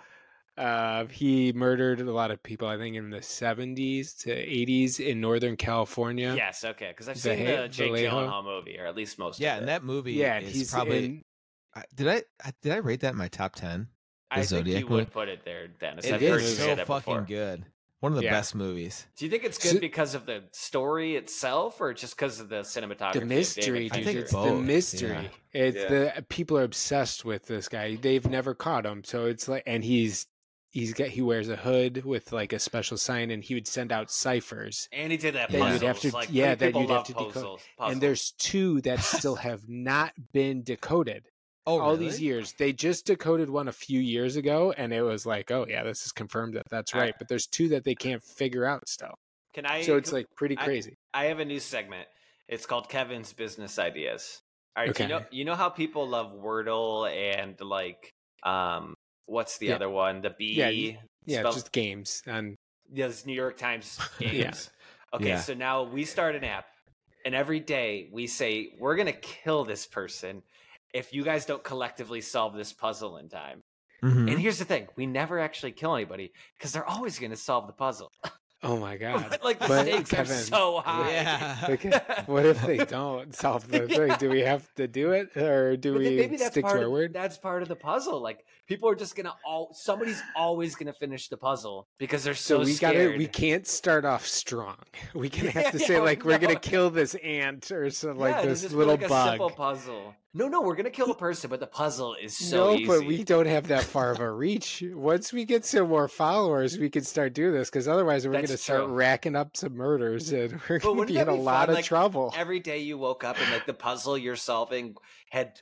Speaker 2: He murdered a lot of people, I think, in the 70s to 80s in Northern California.
Speaker 1: Yes, okay, because I've
Speaker 2: The
Speaker 1: seen the Jake
Speaker 2: Vallejo?
Speaker 1: Gyllenhaal movie, or at least most
Speaker 3: Yeah,
Speaker 1: of it.
Speaker 3: and that movie
Speaker 2: Yeah,
Speaker 3: is
Speaker 2: he's
Speaker 3: probably.
Speaker 2: in.
Speaker 3: Did I rate that in my top 10?
Speaker 1: I think
Speaker 3: Zodiac
Speaker 1: you
Speaker 3: movie?
Speaker 1: would put it there, Dennis.
Speaker 2: It
Speaker 1: I've
Speaker 2: is
Speaker 1: heard you
Speaker 3: It's
Speaker 1: say
Speaker 3: so
Speaker 1: that
Speaker 3: fucking
Speaker 1: before.
Speaker 3: good. One of the
Speaker 2: Yeah.
Speaker 3: best movies.
Speaker 1: Do you think it's good because of the story itself, or just because of the cinematography?
Speaker 2: The
Speaker 1: of
Speaker 2: mystery,
Speaker 1: David
Speaker 3: I
Speaker 2: dude.
Speaker 3: think
Speaker 1: Fincher?
Speaker 2: It's the
Speaker 3: both,
Speaker 2: mystery.
Speaker 3: yeah.
Speaker 2: It's
Speaker 1: Yeah.
Speaker 2: the people are obsessed with this guy. They've never caught him, so it's like, and he wears a hood with like a special sign, and he would send out ciphers.
Speaker 1: And he did that
Speaker 2: That
Speaker 3: you'd
Speaker 1: puzzles.
Speaker 2: have to-
Speaker 1: like,
Speaker 2: yeah, that
Speaker 1: people
Speaker 2: you'd have
Speaker 1: love
Speaker 2: to decode.
Speaker 1: puzzles.
Speaker 2: And there's 2 that still have not been decoded.
Speaker 3: Oh,
Speaker 2: All
Speaker 3: really?
Speaker 2: these years, they just decoded one a few years ago, and it was like, oh yeah, this is confirmed that that's
Speaker 1: All
Speaker 2: right.
Speaker 1: right.
Speaker 2: But there's 2 that they can't figure out still.
Speaker 1: Can I?
Speaker 2: So it's like pretty
Speaker 1: I-
Speaker 2: crazy.
Speaker 1: I have a new segment. It's called Kevin's Business Ideas. All right.
Speaker 2: Okay.
Speaker 1: You know how people love Wordle and like what's the
Speaker 2: Yeah.
Speaker 1: other one? The B.
Speaker 2: Yeah,
Speaker 1: spelled-
Speaker 2: just games and
Speaker 1: those New York Times
Speaker 2: Yeah.
Speaker 1: games. Okay,
Speaker 3: Yeah.
Speaker 1: so now we start an app, and every day we say we're gonna kill this person if you guys don't collectively solve this puzzle in time.
Speaker 3: Mhm.
Speaker 1: And here's the thing: we never actually kill anybody because they're always gonna solve the puzzle.
Speaker 2: oh my god.
Speaker 1: Like the
Speaker 2: But,
Speaker 1: stakes
Speaker 2: Kevin,
Speaker 1: are so high.
Speaker 3: Yeah.
Speaker 2: Okay, what if they don't solve the thing? Do we have to do it, or do
Speaker 1: But then
Speaker 2: we
Speaker 1: maybe that's
Speaker 2: stick
Speaker 1: part
Speaker 2: to our
Speaker 1: of,
Speaker 2: word?
Speaker 1: That's part of the puzzle. Like people are just gonna somebody's always gonna finish the puzzle because they're so,
Speaker 2: So we
Speaker 1: scared.
Speaker 2: we can't start off strong. We can have to
Speaker 1: Yeah,
Speaker 2: say like we're
Speaker 1: no.
Speaker 2: gonna kill this ant or something like
Speaker 1: Yeah,
Speaker 2: this
Speaker 1: just be
Speaker 2: little
Speaker 1: like a
Speaker 2: bug.
Speaker 1: simple puzzle. No, we're gonna kill a person, but the puzzle is so
Speaker 2: no,
Speaker 1: easy.
Speaker 2: but we don't have that far of a reach. Once we get some more followers, we can start doing this because otherwise we're
Speaker 1: That's
Speaker 2: going to start
Speaker 1: true.
Speaker 2: racking up some murders and we're
Speaker 1: But
Speaker 2: going to
Speaker 1: wouldn't
Speaker 2: be in
Speaker 1: that
Speaker 2: a
Speaker 1: be
Speaker 2: lot
Speaker 1: fun?
Speaker 2: of
Speaker 1: Like,
Speaker 2: trouble.
Speaker 1: Every day you woke up and like the puzzle you're solving had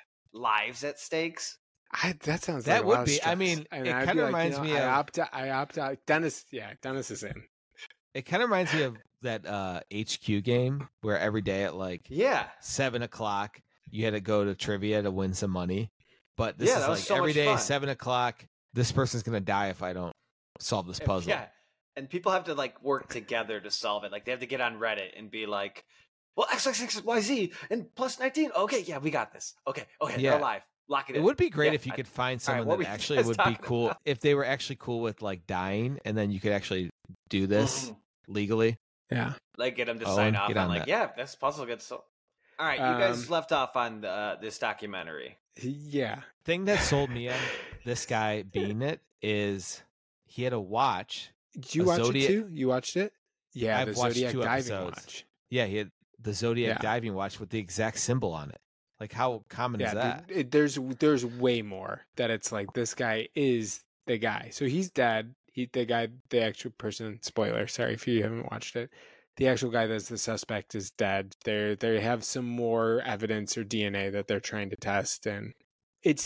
Speaker 1: lives at stakes.
Speaker 2: That sounds
Speaker 3: That
Speaker 2: like a
Speaker 3: would
Speaker 2: lot of
Speaker 3: be- I
Speaker 2: stress.
Speaker 3: mean,
Speaker 2: And
Speaker 3: it
Speaker 2: I'd
Speaker 3: kinda
Speaker 2: be
Speaker 3: reminds me
Speaker 2: I
Speaker 3: of-
Speaker 2: opt out. Dennis is in.
Speaker 3: It kind of reminds me of that HQ game where every day at like
Speaker 1: Yeah,
Speaker 3: 7:00 you had to go to trivia to win some money. But this
Speaker 1: Yeah,
Speaker 3: is
Speaker 1: that was
Speaker 3: like
Speaker 1: so
Speaker 3: every
Speaker 1: much
Speaker 3: day,
Speaker 1: fun.
Speaker 3: 7:00. This person's gonna die if I don't solve this puzzle.
Speaker 1: yeah. And people have to like work together to solve it. Like they have to get on Reddit and be like, "Well, XXXYZ and plus 19. Okay, yeah, we got this. Okay,
Speaker 3: Yeah.
Speaker 1: they're alive. Lock it
Speaker 3: It
Speaker 1: in."
Speaker 3: would be great
Speaker 1: Yeah,
Speaker 3: if you could find
Speaker 1: all right,
Speaker 3: someone
Speaker 1: what
Speaker 3: that
Speaker 1: were you
Speaker 3: actually
Speaker 1: guys
Speaker 3: would be
Speaker 1: talking
Speaker 3: cool.
Speaker 1: about?
Speaker 3: If they were actually cool with like dying, and then you could actually do this
Speaker 1: Mhm.
Speaker 3: legally.
Speaker 2: Yeah.
Speaker 1: Like get them to
Speaker 3: Owen,
Speaker 1: sign off
Speaker 3: get
Speaker 1: on
Speaker 3: on
Speaker 1: like,
Speaker 3: that.
Speaker 1: yeah, this puzzle gets solved. All right, you guys left off on this documentary.
Speaker 2: Yeah.
Speaker 3: Thing that sold me on this guy being it is he had a watch.
Speaker 2: Did you
Speaker 3: A
Speaker 2: watch
Speaker 3: Zodiac-
Speaker 2: it too? You watched it? Yeah,
Speaker 3: I've
Speaker 2: the
Speaker 3: watched
Speaker 2: Zodiac
Speaker 3: 2
Speaker 2: diving
Speaker 3: episodes.
Speaker 2: watch.
Speaker 3: Yeah, he had the Zodiac
Speaker 2: Yeah.
Speaker 3: diving watch with the exact symbol on it. Like how common is
Speaker 2: Yeah,
Speaker 3: that?
Speaker 2: there's way more that it's like this guy is the guy. So he's dead. The actual person. Spoiler. Sorry if you haven't watched it. The actual guy that's the suspect is dead. They have some more evidence or DNA that they're trying to test, and he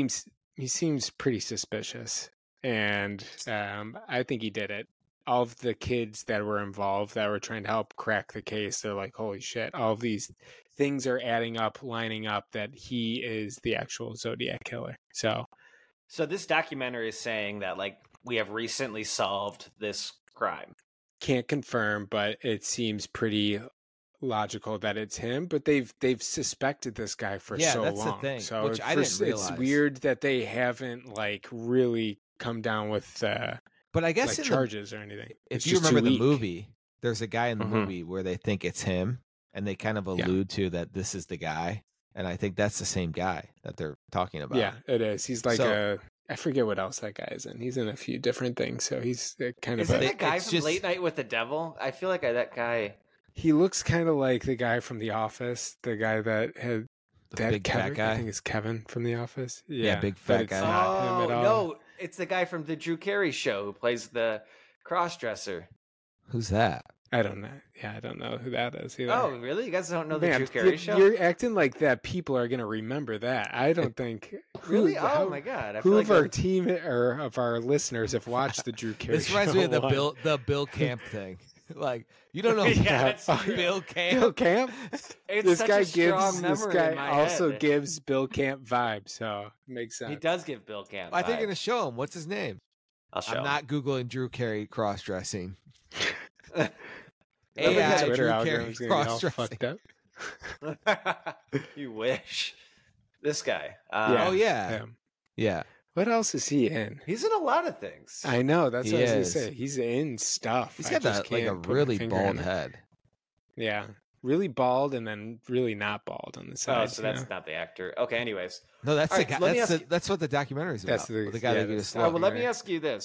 Speaker 2: seems pretty suspicious. And I think he did it. All of the kids that were involved that were trying to help crack the case, they're like, holy shit, all of these things are adding up, lining up that he is the actual Zodiac killer. So
Speaker 1: So this documentary is saying that like we have recently solved this crime.
Speaker 2: can't confirm, but it seems pretty logical that it's him. But they've suspected this guy for
Speaker 3: Yeah,
Speaker 2: so
Speaker 3: that's the
Speaker 2: long.
Speaker 3: thing,
Speaker 2: So
Speaker 3: which I
Speaker 2: it's
Speaker 3: didn't realize.
Speaker 2: weird that they haven't like really come down with
Speaker 3: But I guess
Speaker 2: like
Speaker 3: in
Speaker 2: charges or anything.
Speaker 3: if
Speaker 2: It's
Speaker 3: you
Speaker 2: just too
Speaker 3: remember the
Speaker 2: weak.
Speaker 3: movie, there's a guy in the
Speaker 1: Mhm.
Speaker 3: movie where they think it's him, and they kind of
Speaker 2: Yeah.
Speaker 3: allude to that this is the guy, and I think that's the same guy that they're talking about.
Speaker 2: Yeah, it is. He's like
Speaker 3: So-
Speaker 2: I forget what else that guy is in. He's in a few different things. So he's kind
Speaker 1: Is
Speaker 2: of
Speaker 1: that
Speaker 2: a,
Speaker 1: the guy
Speaker 3: it's
Speaker 1: from
Speaker 3: just-
Speaker 1: Late Night with the Devil? I feel like that guy.
Speaker 2: he looks kind of like the guy from The Office, the guy that had
Speaker 3: the
Speaker 2: that
Speaker 3: big
Speaker 2: Kevin,
Speaker 3: fat guy.
Speaker 2: I think it's Kevin from The Office.
Speaker 3: Yeah, big
Speaker 2: but
Speaker 3: fat
Speaker 2: it's
Speaker 3: guy.
Speaker 2: not him at all.
Speaker 1: no, it's the guy from the Drew Carey show who plays the crossdresser.
Speaker 3: Who's that?
Speaker 2: I don't know. Yeah, I don't know who that is either.
Speaker 1: Oh, really? You guys don't know the
Speaker 2: Man,
Speaker 1: Drew Carey show?
Speaker 2: you're acting like that. People are gonna remember that. I don't think.
Speaker 1: Really?
Speaker 2: Who,
Speaker 1: Oh
Speaker 2: how-
Speaker 1: my god! I
Speaker 2: Who
Speaker 1: feel
Speaker 2: of
Speaker 1: like
Speaker 2: our
Speaker 1: that-
Speaker 2: team or of our listeners have watched the Drew Carey
Speaker 3: This reminds
Speaker 2: show
Speaker 3: me of
Speaker 2: one?
Speaker 3: the Bill Camp thing. Like you don't know
Speaker 1: Yeah, it's true.
Speaker 3: Bill Camp.
Speaker 2: Bill Camp.
Speaker 1: It's
Speaker 2: This
Speaker 1: such
Speaker 2: guy
Speaker 1: a strong
Speaker 2: gives. This
Speaker 1: memory
Speaker 2: guy
Speaker 1: in my
Speaker 2: also
Speaker 1: head.
Speaker 2: gives Bill Camp vibes. So it makes sense.
Speaker 1: He does give Bill Camp.
Speaker 3: I think
Speaker 1: vibes.
Speaker 3: you're gonna show him. What's his name?
Speaker 1: I'll show
Speaker 3: I'm
Speaker 1: him.
Speaker 3: not googling Drew Carey cross dressing.
Speaker 2: I think
Speaker 3: AI
Speaker 2: the Twitter
Speaker 3: Drew
Speaker 2: algorithm's
Speaker 3: Carey
Speaker 2: gonna be all
Speaker 3: cross-dressing.
Speaker 2: fucked up.
Speaker 1: You wish. This guy.
Speaker 3: Oh yeah,
Speaker 2: Him.
Speaker 3: yeah.
Speaker 2: What else is he in?
Speaker 1: He's in a lot of things.
Speaker 2: I know. That's
Speaker 3: He
Speaker 2: what I was
Speaker 3: is.
Speaker 2: gonna say. He's in stuff.
Speaker 3: He's
Speaker 2: I
Speaker 3: got
Speaker 2: just
Speaker 3: like a
Speaker 2: can't put my
Speaker 3: really
Speaker 2: finger
Speaker 3: bald
Speaker 2: on it.
Speaker 3: head.
Speaker 2: Yeah, really bald and then really not bald on the
Speaker 1: Oh,
Speaker 2: side.
Speaker 1: so that's not the actor. Okay, anyways.
Speaker 3: No, that's
Speaker 1: All
Speaker 3: the
Speaker 1: right,
Speaker 3: guy.
Speaker 1: let me
Speaker 3: That's,
Speaker 1: ask
Speaker 3: that's what the documentary's about.
Speaker 2: That's the-
Speaker 3: the guy
Speaker 2: yeah,
Speaker 3: that you
Speaker 2: that's-
Speaker 3: just
Speaker 1: Oh, well,
Speaker 3: loved.
Speaker 1: let me
Speaker 2: right.
Speaker 1: ask you this.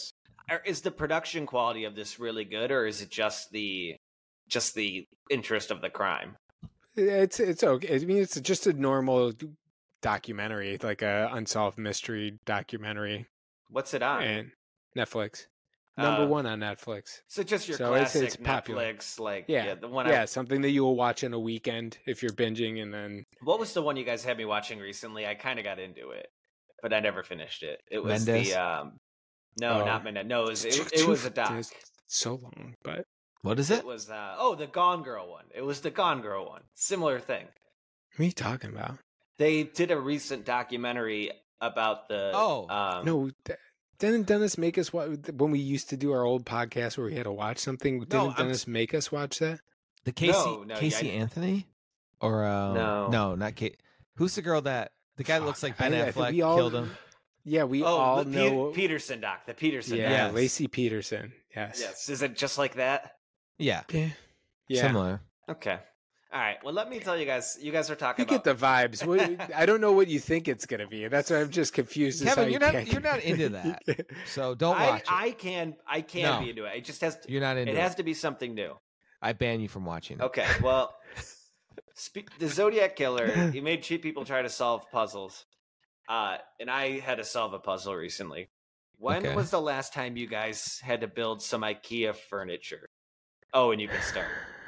Speaker 1: is the production quality of this really good, or is it just the interest of the crime?
Speaker 2: It's okay. I mean, it's just a normal documentary, like a unsolved mystery documentary.
Speaker 1: What's it on?
Speaker 2: And Netflix, number one on Netflix.
Speaker 1: So just your
Speaker 2: So
Speaker 1: classic
Speaker 2: it's popular.
Speaker 1: Netflix, like
Speaker 2: Yeah,
Speaker 1: the one.
Speaker 2: Something that you will watch in a weekend if you're binging, and then.
Speaker 1: What was the one you guys had me watching recently? I kind of got into it, but I never finished it. It was
Speaker 3: Mendes?
Speaker 1: not Mendes. No, it was a doc.
Speaker 2: It's so long, but
Speaker 3: What is it?
Speaker 1: It was the Gone Girl one. It was the Gone Girl one. Similar thing.
Speaker 2: what are you talking about?
Speaker 1: They did a recent documentary about the.
Speaker 2: No, didn't Dennis make us watch when we used to do our old podcast where we had to watch something? Didn't Dennis make us watch that?
Speaker 3: The Casey Anthony, or no, not Kate. Who's the girl the guy that looks like Ben Affleck killed him?
Speaker 2: Yeah, we all know
Speaker 1: Peterson doc. The Peterson.
Speaker 2: Yeah,
Speaker 1: doc.
Speaker 2: Lacey Peterson. Yes.
Speaker 1: Yes. Is it just like that?
Speaker 3: Yeah.
Speaker 2: Yeah.
Speaker 3: Similar.
Speaker 1: Okay. All right. Well, let me tell you guys. You guys are talking.
Speaker 2: You get the vibes. I don't know what you think it's gonna be. That's why I'm just confused.
Speaker 3: Kevin, you're not into that, so don't watch it.
Speaker 1: I can be into it. It just has to.
Speaker 3: You're not into it.
Speaker 1: It has to be something new.
Speaker 3: I ban you from watching it.
Speaker 1: Okay. Well, the Zodiac Killer. He made cheap people try to solve puzzles. And I had to solve a puzzle recently. When was the last time you guys had to build some IKEA furniture? Oh, and you can start.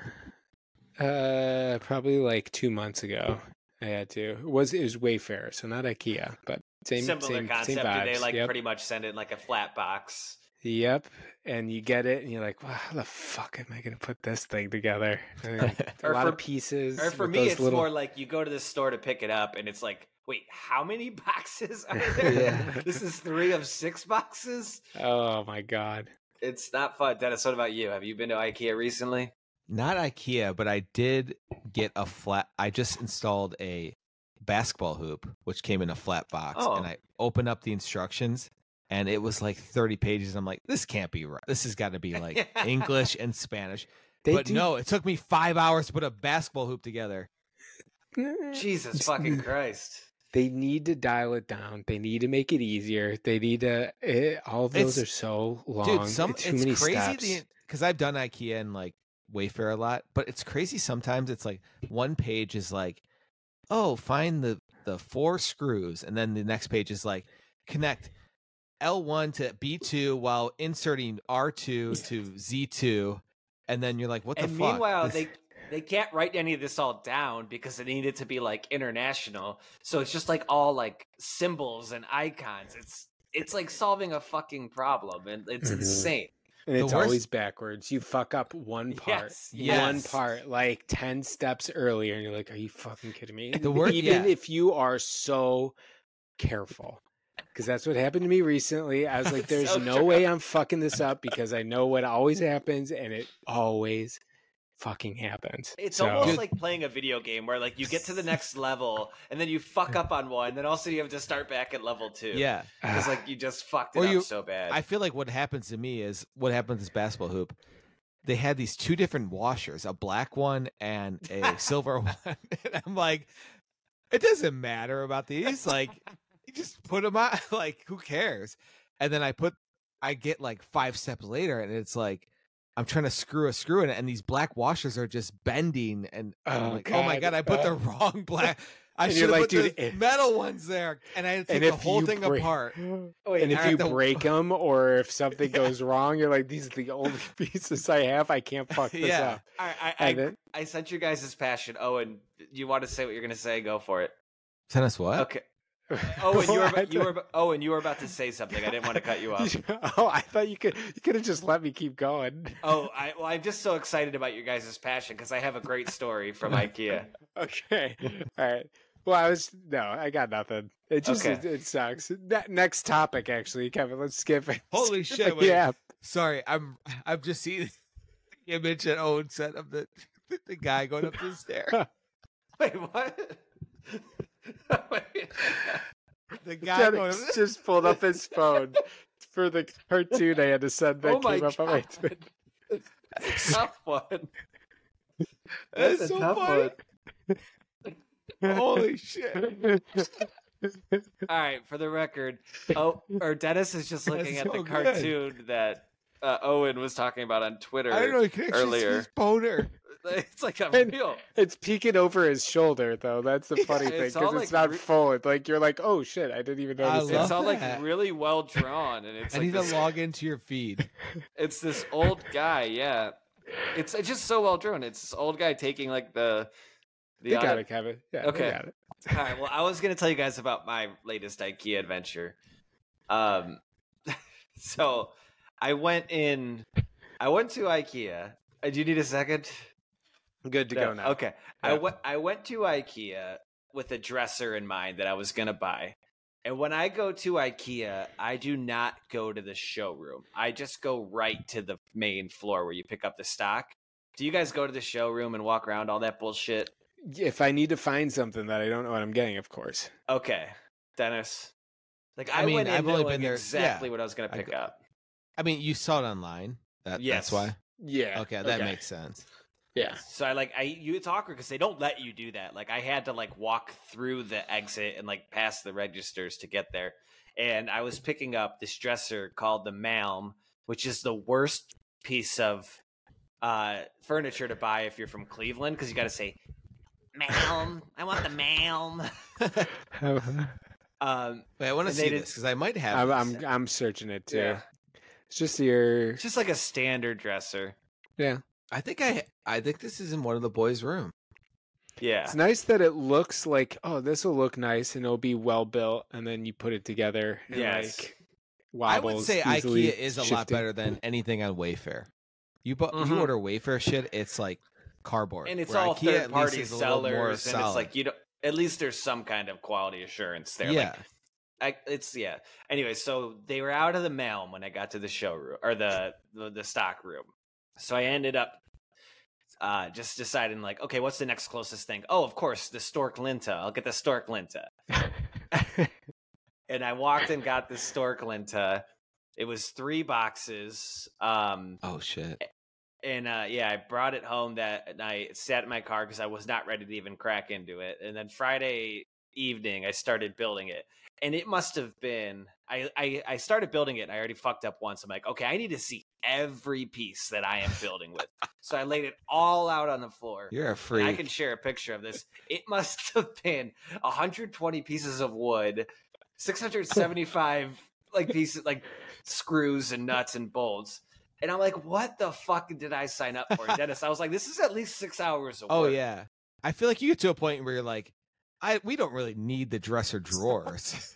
Speaker 2: Probably like 2 months ago. I had to. It was Wayfair, so not IKEA, but
Speaker 1: similar concept.
Speaker 2: Same vibes.
Speaker 1: Do they pretty much send it in like a flat box?
Speaker 2: Yep. And you get it, and you're like, well, how the fuck am I going to put this thing together? A lot of pieces.
Speaker 1: Or for me, it's more like you go to the store to pick it up, and it's like, wait, how many boxes are there?
Speaker 3: Yeah.
Speaker 1: This is 3 of 6 boxes?
Speaker 2: Oh, my God.
Speaker 1: It's not fun. Dennis, what about you? Have you been to IKEA recently?
Speaker 3: Not IKEA, but I did get I just installed a basketball hoop, which came in a flat box, and I opened up the instructions, and it was like 30 pages. I'm like, this can't be right. This has got to be like English and Spanish. No, it took me 5 hours to put a basketball hoop together.
Speaker 1: Jesus fucking Christ.
Speaker 2: They need to dial it down. They need to make it easier. They need to. All of those are so long.
Speaker 3: Dude,
Speaker 2: it's many
Speaker 3: crazy
Speaker 2: steps.
Speaker 3: because I've done IKEA and like Wayfair a lot, but it's crazy. Sometimes it's like one page is like, oh, find the 4 screws, and then the next page is like, connect L1 to B2 while inserting R2 to Z2, and then you're like, what the fuck?
Speaker 1: And meanwhile, they can't write any of this all down because it needed to be like international. So it's just like all like symbols and icons. It's like solving a fucking problem, and it's insane.
Speaker 2: And it's always backwards. You fuck up one part, one part, like 10 steps earlier, and you're like, "Are you fucking kidding me?" Even if you are so careful, because that's what happened to me recently. I was like, "There's no way I'm fucking this up," because I know what always happens, and it always fucking happens.
Speaker 1: It's almost like playing a video game where like you get to the next level and then you fuck up on one, then also you have to start back at level 2.
Speaker 3: Yeah,
Speaker 1: because like you just fucked it up so bad.
Speaker 3: I feel like what happens to me is what happens to basketball hoop. They had these 2 different washers, a black one and a silver one, and I'm like, it doesn't matter about these. Like, you just put them on. Like, who cares? And then I get like 5 steps later, and it's like, I'm trying to screw a screw in it, and these black washers are just bending, and I'm like, oh my God, I put the wrong black. I should have put the metal ones there, and I had to take the whole thing apart.
Speaker 2: And if you break them, or if something goes wrong, you're like, these are the only pieces I have. I can't fuck this up.
Speaker 1: I sent you guys this passion. Owen, you want to say what you're going to say? Go for it.
Speaker 3: Send us what?
Speaker 1: Okay. Owen, you were about to say something. I didn't want to cut you off.
Speaker 2: Oh, I thought you could have just let me keep going.
Speaker 1: I'm just so excited about your guys' passion because I have a great story from IKEA.
Speaker 2: Okay. All right. Well, I got nothing. It just it sucks. Next topic, actually, Kevin. Let's skip it.
Speaker 3: Holy shit!
Speaker 2: Yeah.
Speaker 3: Sorry, I'm just seeing the image that Owen sent of the guy going up the stairs.
Speaker 1: Wait, what?
Speaker 2: The guy just pulled up his phone for the cartoon I had to send that came up on my Twitter.
Speaker 1: That's a tough one.
Speaker 3: That's so tough one. Holy shit.
Speaker 1: All right, for the record, Dennis is just looking at
Speaker 3: so
Speaker 1: the
Speaker 3: good.
Speaker 1: cartoon that Owen was talking about on Twitter
Speaker 3: I don't know. He can actually see
Speaker 1: earlier.
Speaker 3: his boner.
Speaker 1: It's like a
Speaker 2: And
Speaker 1: real.
Speaker 2: It's peeking over his shoulder, though. That's the funny thing,
Speaker 1: it's all
Speaker 2: because it's
Speaker 1: like
Speaker 2: not full. It's like you're like, oh shit, I didn't even
Speaker 3: I
Speaker 2: notice
Speaker 3: love
Speaker 1: It's all like
Speaker 3: that.
Speaker 1: really well drawn, and it's
Speaker 3: I
Speaker 1: like
Speaker 3: need to
Speaker 1: this,
Speaker 3: log into your feed.
Speaker 1: it's this old guy. Yeah, it's just so well drawn. It's this old guy taking like the.
Speaker 2: They got
Speaker 1: auto-
Speaker 2: it, Kevin. Yeah,
Speaker 1: Okay.
Speaker 2: they got it.
Speaker 1: All right. Well, I was gonna tell you guys about my latest IKEA adventure. So I went to IKEA. Do you need a second?
Speaker 2: Good to go now.
Speaker 1: Okay.
Speaker 2: Yeah.
Speaker 1: I went to IKEA with a dresser in mind that I was gonna buy. And when I go to IKEA, I do not go to the showroom. I just go right to the main floor where you pick up the stock. Do you guys go to the showroom and walk around all that bullshit?
Speaker 2: If I need to find something that I don't know what I'm getting, of course.
Speaker 1: Okay, Dennis. Like
Speaker 3: I mean,
Speaker 1: went in
Speaker 3: I've only
Speaker 1: knowing
Speaker 3: been there-
Speaker 1: exactly
Speaker 3: yeah.
Speaker 1: what I was gonna pick up.
Speaker 3: I mean, you saw it online.
Speaker 1: Yes.
Speaker 3: That's why.
Speaker 2: Yeah.
Speaker 3: Okay, that makes sense.
Speaker 2: Yeah.
Speaker 1: So it's awkward because they don't let you do that. Like I had to like walk through the exit and like pass the registers to get there. And I was picking up this dresser called the Malm, which is the worst piece of furniture to buy if you're from Cleveland, because you got to say Malm. I want the Malm.
Speaker 3: Wait, I want to
Speaker 1: And
Speaker 3: see
Speaker 1: they
Speaker 3: this
Speaker 1: did-
Speaker 3: because I might have. this.
Speaker 2: I'm searching it too.
Speaker 1: Yeah.
Speaker 2: It's just your
Speaker 1: It's just like a standard dresser.
Speaker 2: yeah.
Speaker 3: I think this is in one of the boys' room.
Speaker 1: Yeah.
Speaker 2: It's nice that it looks like, oh, this will look nice and it'll be well built, and then you put it together and
Speaker 1: Yes.
Speaker 2: like
Speaker 3: I
Speaker 2: wobbles.
Speaker 3: would say
Speaker 2: easily
Speaker 3: IKEA is a lot
Speaker 2: shifting.
Speaker 3: better than anything on Wayfair. You
Speaker 1: Mhm.
Speaker 3: you order Wayfair shit, it's like cardboard.
Speaker 1: And it's
Speaker 3: where
Speaker 1: all
Speaker 3: IKEA at
Speaker 1: third party
Speaker 3: least is a little more
Speaker 1: sellers, and it's
Speaker 3: solid.
Speaker 1: like you don't. At least there's some kind of quality assurance there.
Speaker 3: yeah.
Speaker 1: Yeah. Anyway, so they were out of the Malm when I got to the showroom or the stock room. So I ended up just deciding like, okay, what's the next closest thing? Oh, of course, the Stork Linta. I'll get the Stork Linta. And I walked and got the Stork Linta. It was 3 boxes.
Speaker 3: Oh shit.
Speaker 1: And I brought it home that night, sat in my car because I was not ready to even crack into it. And then Friday evening, I started building it. And it must have been, I started building it and I already fucked up once. I'm like, okay, I need to see every piece that I am building with. So I laid it all out on the floor.
Speaker 3: You're a
Speaker 1: And
Speaker 3: freak.
Speaker 1: I can share a picture of this. It must have been 120 pieces of wood, 675 like pieces, like screws and nuts and bolts. And I'm like, what the fuck did I sign up for? And Dennis, I was like, this is at least 6 hours of work.
Speaker 3: Oh yeah. I feel like you get to a point where you're like, we don't really need the dresser drawers.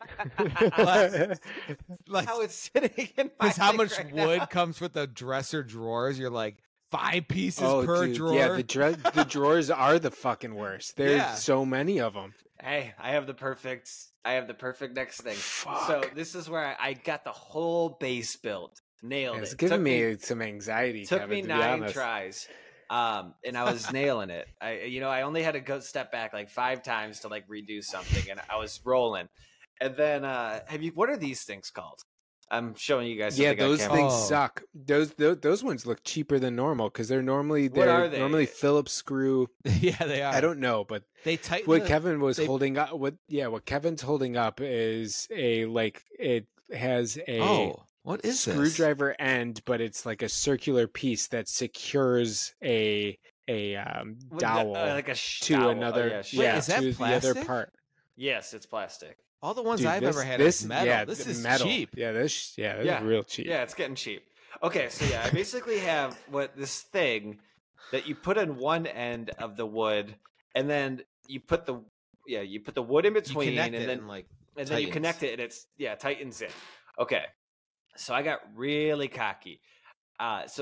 Speaker 3: Like,
Speaker 1: How it's sitting in my
Speaker 3: because how
Speaker 1: thing
Speaker 3: much
Speaker 1: right
Speaker 3: wood
Speaker 1: now.
Speaker 3: comes with the dresser drawers? You're like 5 pieces
Speaker 2: oh,
Speaker 3: per
Speaker 2: dude,
Speaker 3: drawer.
Speaker 2: yeah, the drawers are the fucking worst. There's
Speaker 3: Yeah.
Speaker 2: so many of them.
Speaker 1: Hey, I have the perfect next thing. So
Speaker 2: Fuck.
Speaker 1: this is where I got the whole base built. Nailed
Speaker 2: It's
Speaker 1: it.
Speaker 2: giving
Speaker 1: Took
Speaker 2: me some anxiety.
Speaker 1: Took
Speaker 2: Kevin,
Speaker 1: me
Speaker 2: to be
Speaker 1: 9
Speaker 2: honest.
Speaker 1: tries. And I was nailing it. I only had to go step back like 5 times to like redo something, and I was rolling. And then, what are these things called? I'm showing you guys.
Speaker 2: Yeah,
Speaker 1: something on
Speaker 2: those
Speaker 1: camera.
Speaker 2: things
Speaker 3: Oh.
Speaker 2: suck. Those ones look cheaper than normal because they're normally
Speaker 1: What are they?
Speaker 2: normally Phillips screw.
Speaker 3: Yeah, they are.
Speaker 2: I don't know, but
Speaker 3: They tighten
Speaker 2: what
Speaker 3: the-
Speaker 2: Kevin was
Speaker 3: they-
Speaker 2: holding up, what Kevin's holding up is it has a
Speaker 3: Oh, what is this?
Speaker 2: screwdriver end, but it's like a circular piece that secures a
Speaker 1: With
Speaker 2: dowel
Speaker 1: like a
Speaker 2: to
Speaker 1: dowel.
Speaker 2: another.
Speaker 1: Oh, yeah,
Speaker 3: Wait,
Speaker 2: yeah,
Speaker 3: is that
Speaker 2: to the other
Speaker 3: plastic?
Speaker 2: part.
Speaker 1: Yes, it's plastic.
Speaker 3: All the ones
Speaker 2: Dude,
Speaker 3: I've
Speaker 2: this-
Speaker 3: ever had
Speaker 2: this,
Speaker 3: is metal.
Speaker 2: Yeah,
Speaker 3: this is
Speaker 2: metal.
Speaker 3: cheap.
Speaker 2: Yeah, this is
Speaker 1: Yeah.
Speaker 2: real cheap.
Speaker 1: Yeah, it's getting cheap. Okay, so I basically have this thing that you put in one end of the wood, and then you put the wood in
Speaker 3: You
Speaker 1: between,
Speaker 3: connect
Speaker 1: and
Speaker 3: it
Speaker 1: then
Speaker 3: and like
Speaker 1: and then you
Speaker 3: tightens.
Speaker 1: connect it, and it's tightens in. Okay, so I got really cocky. So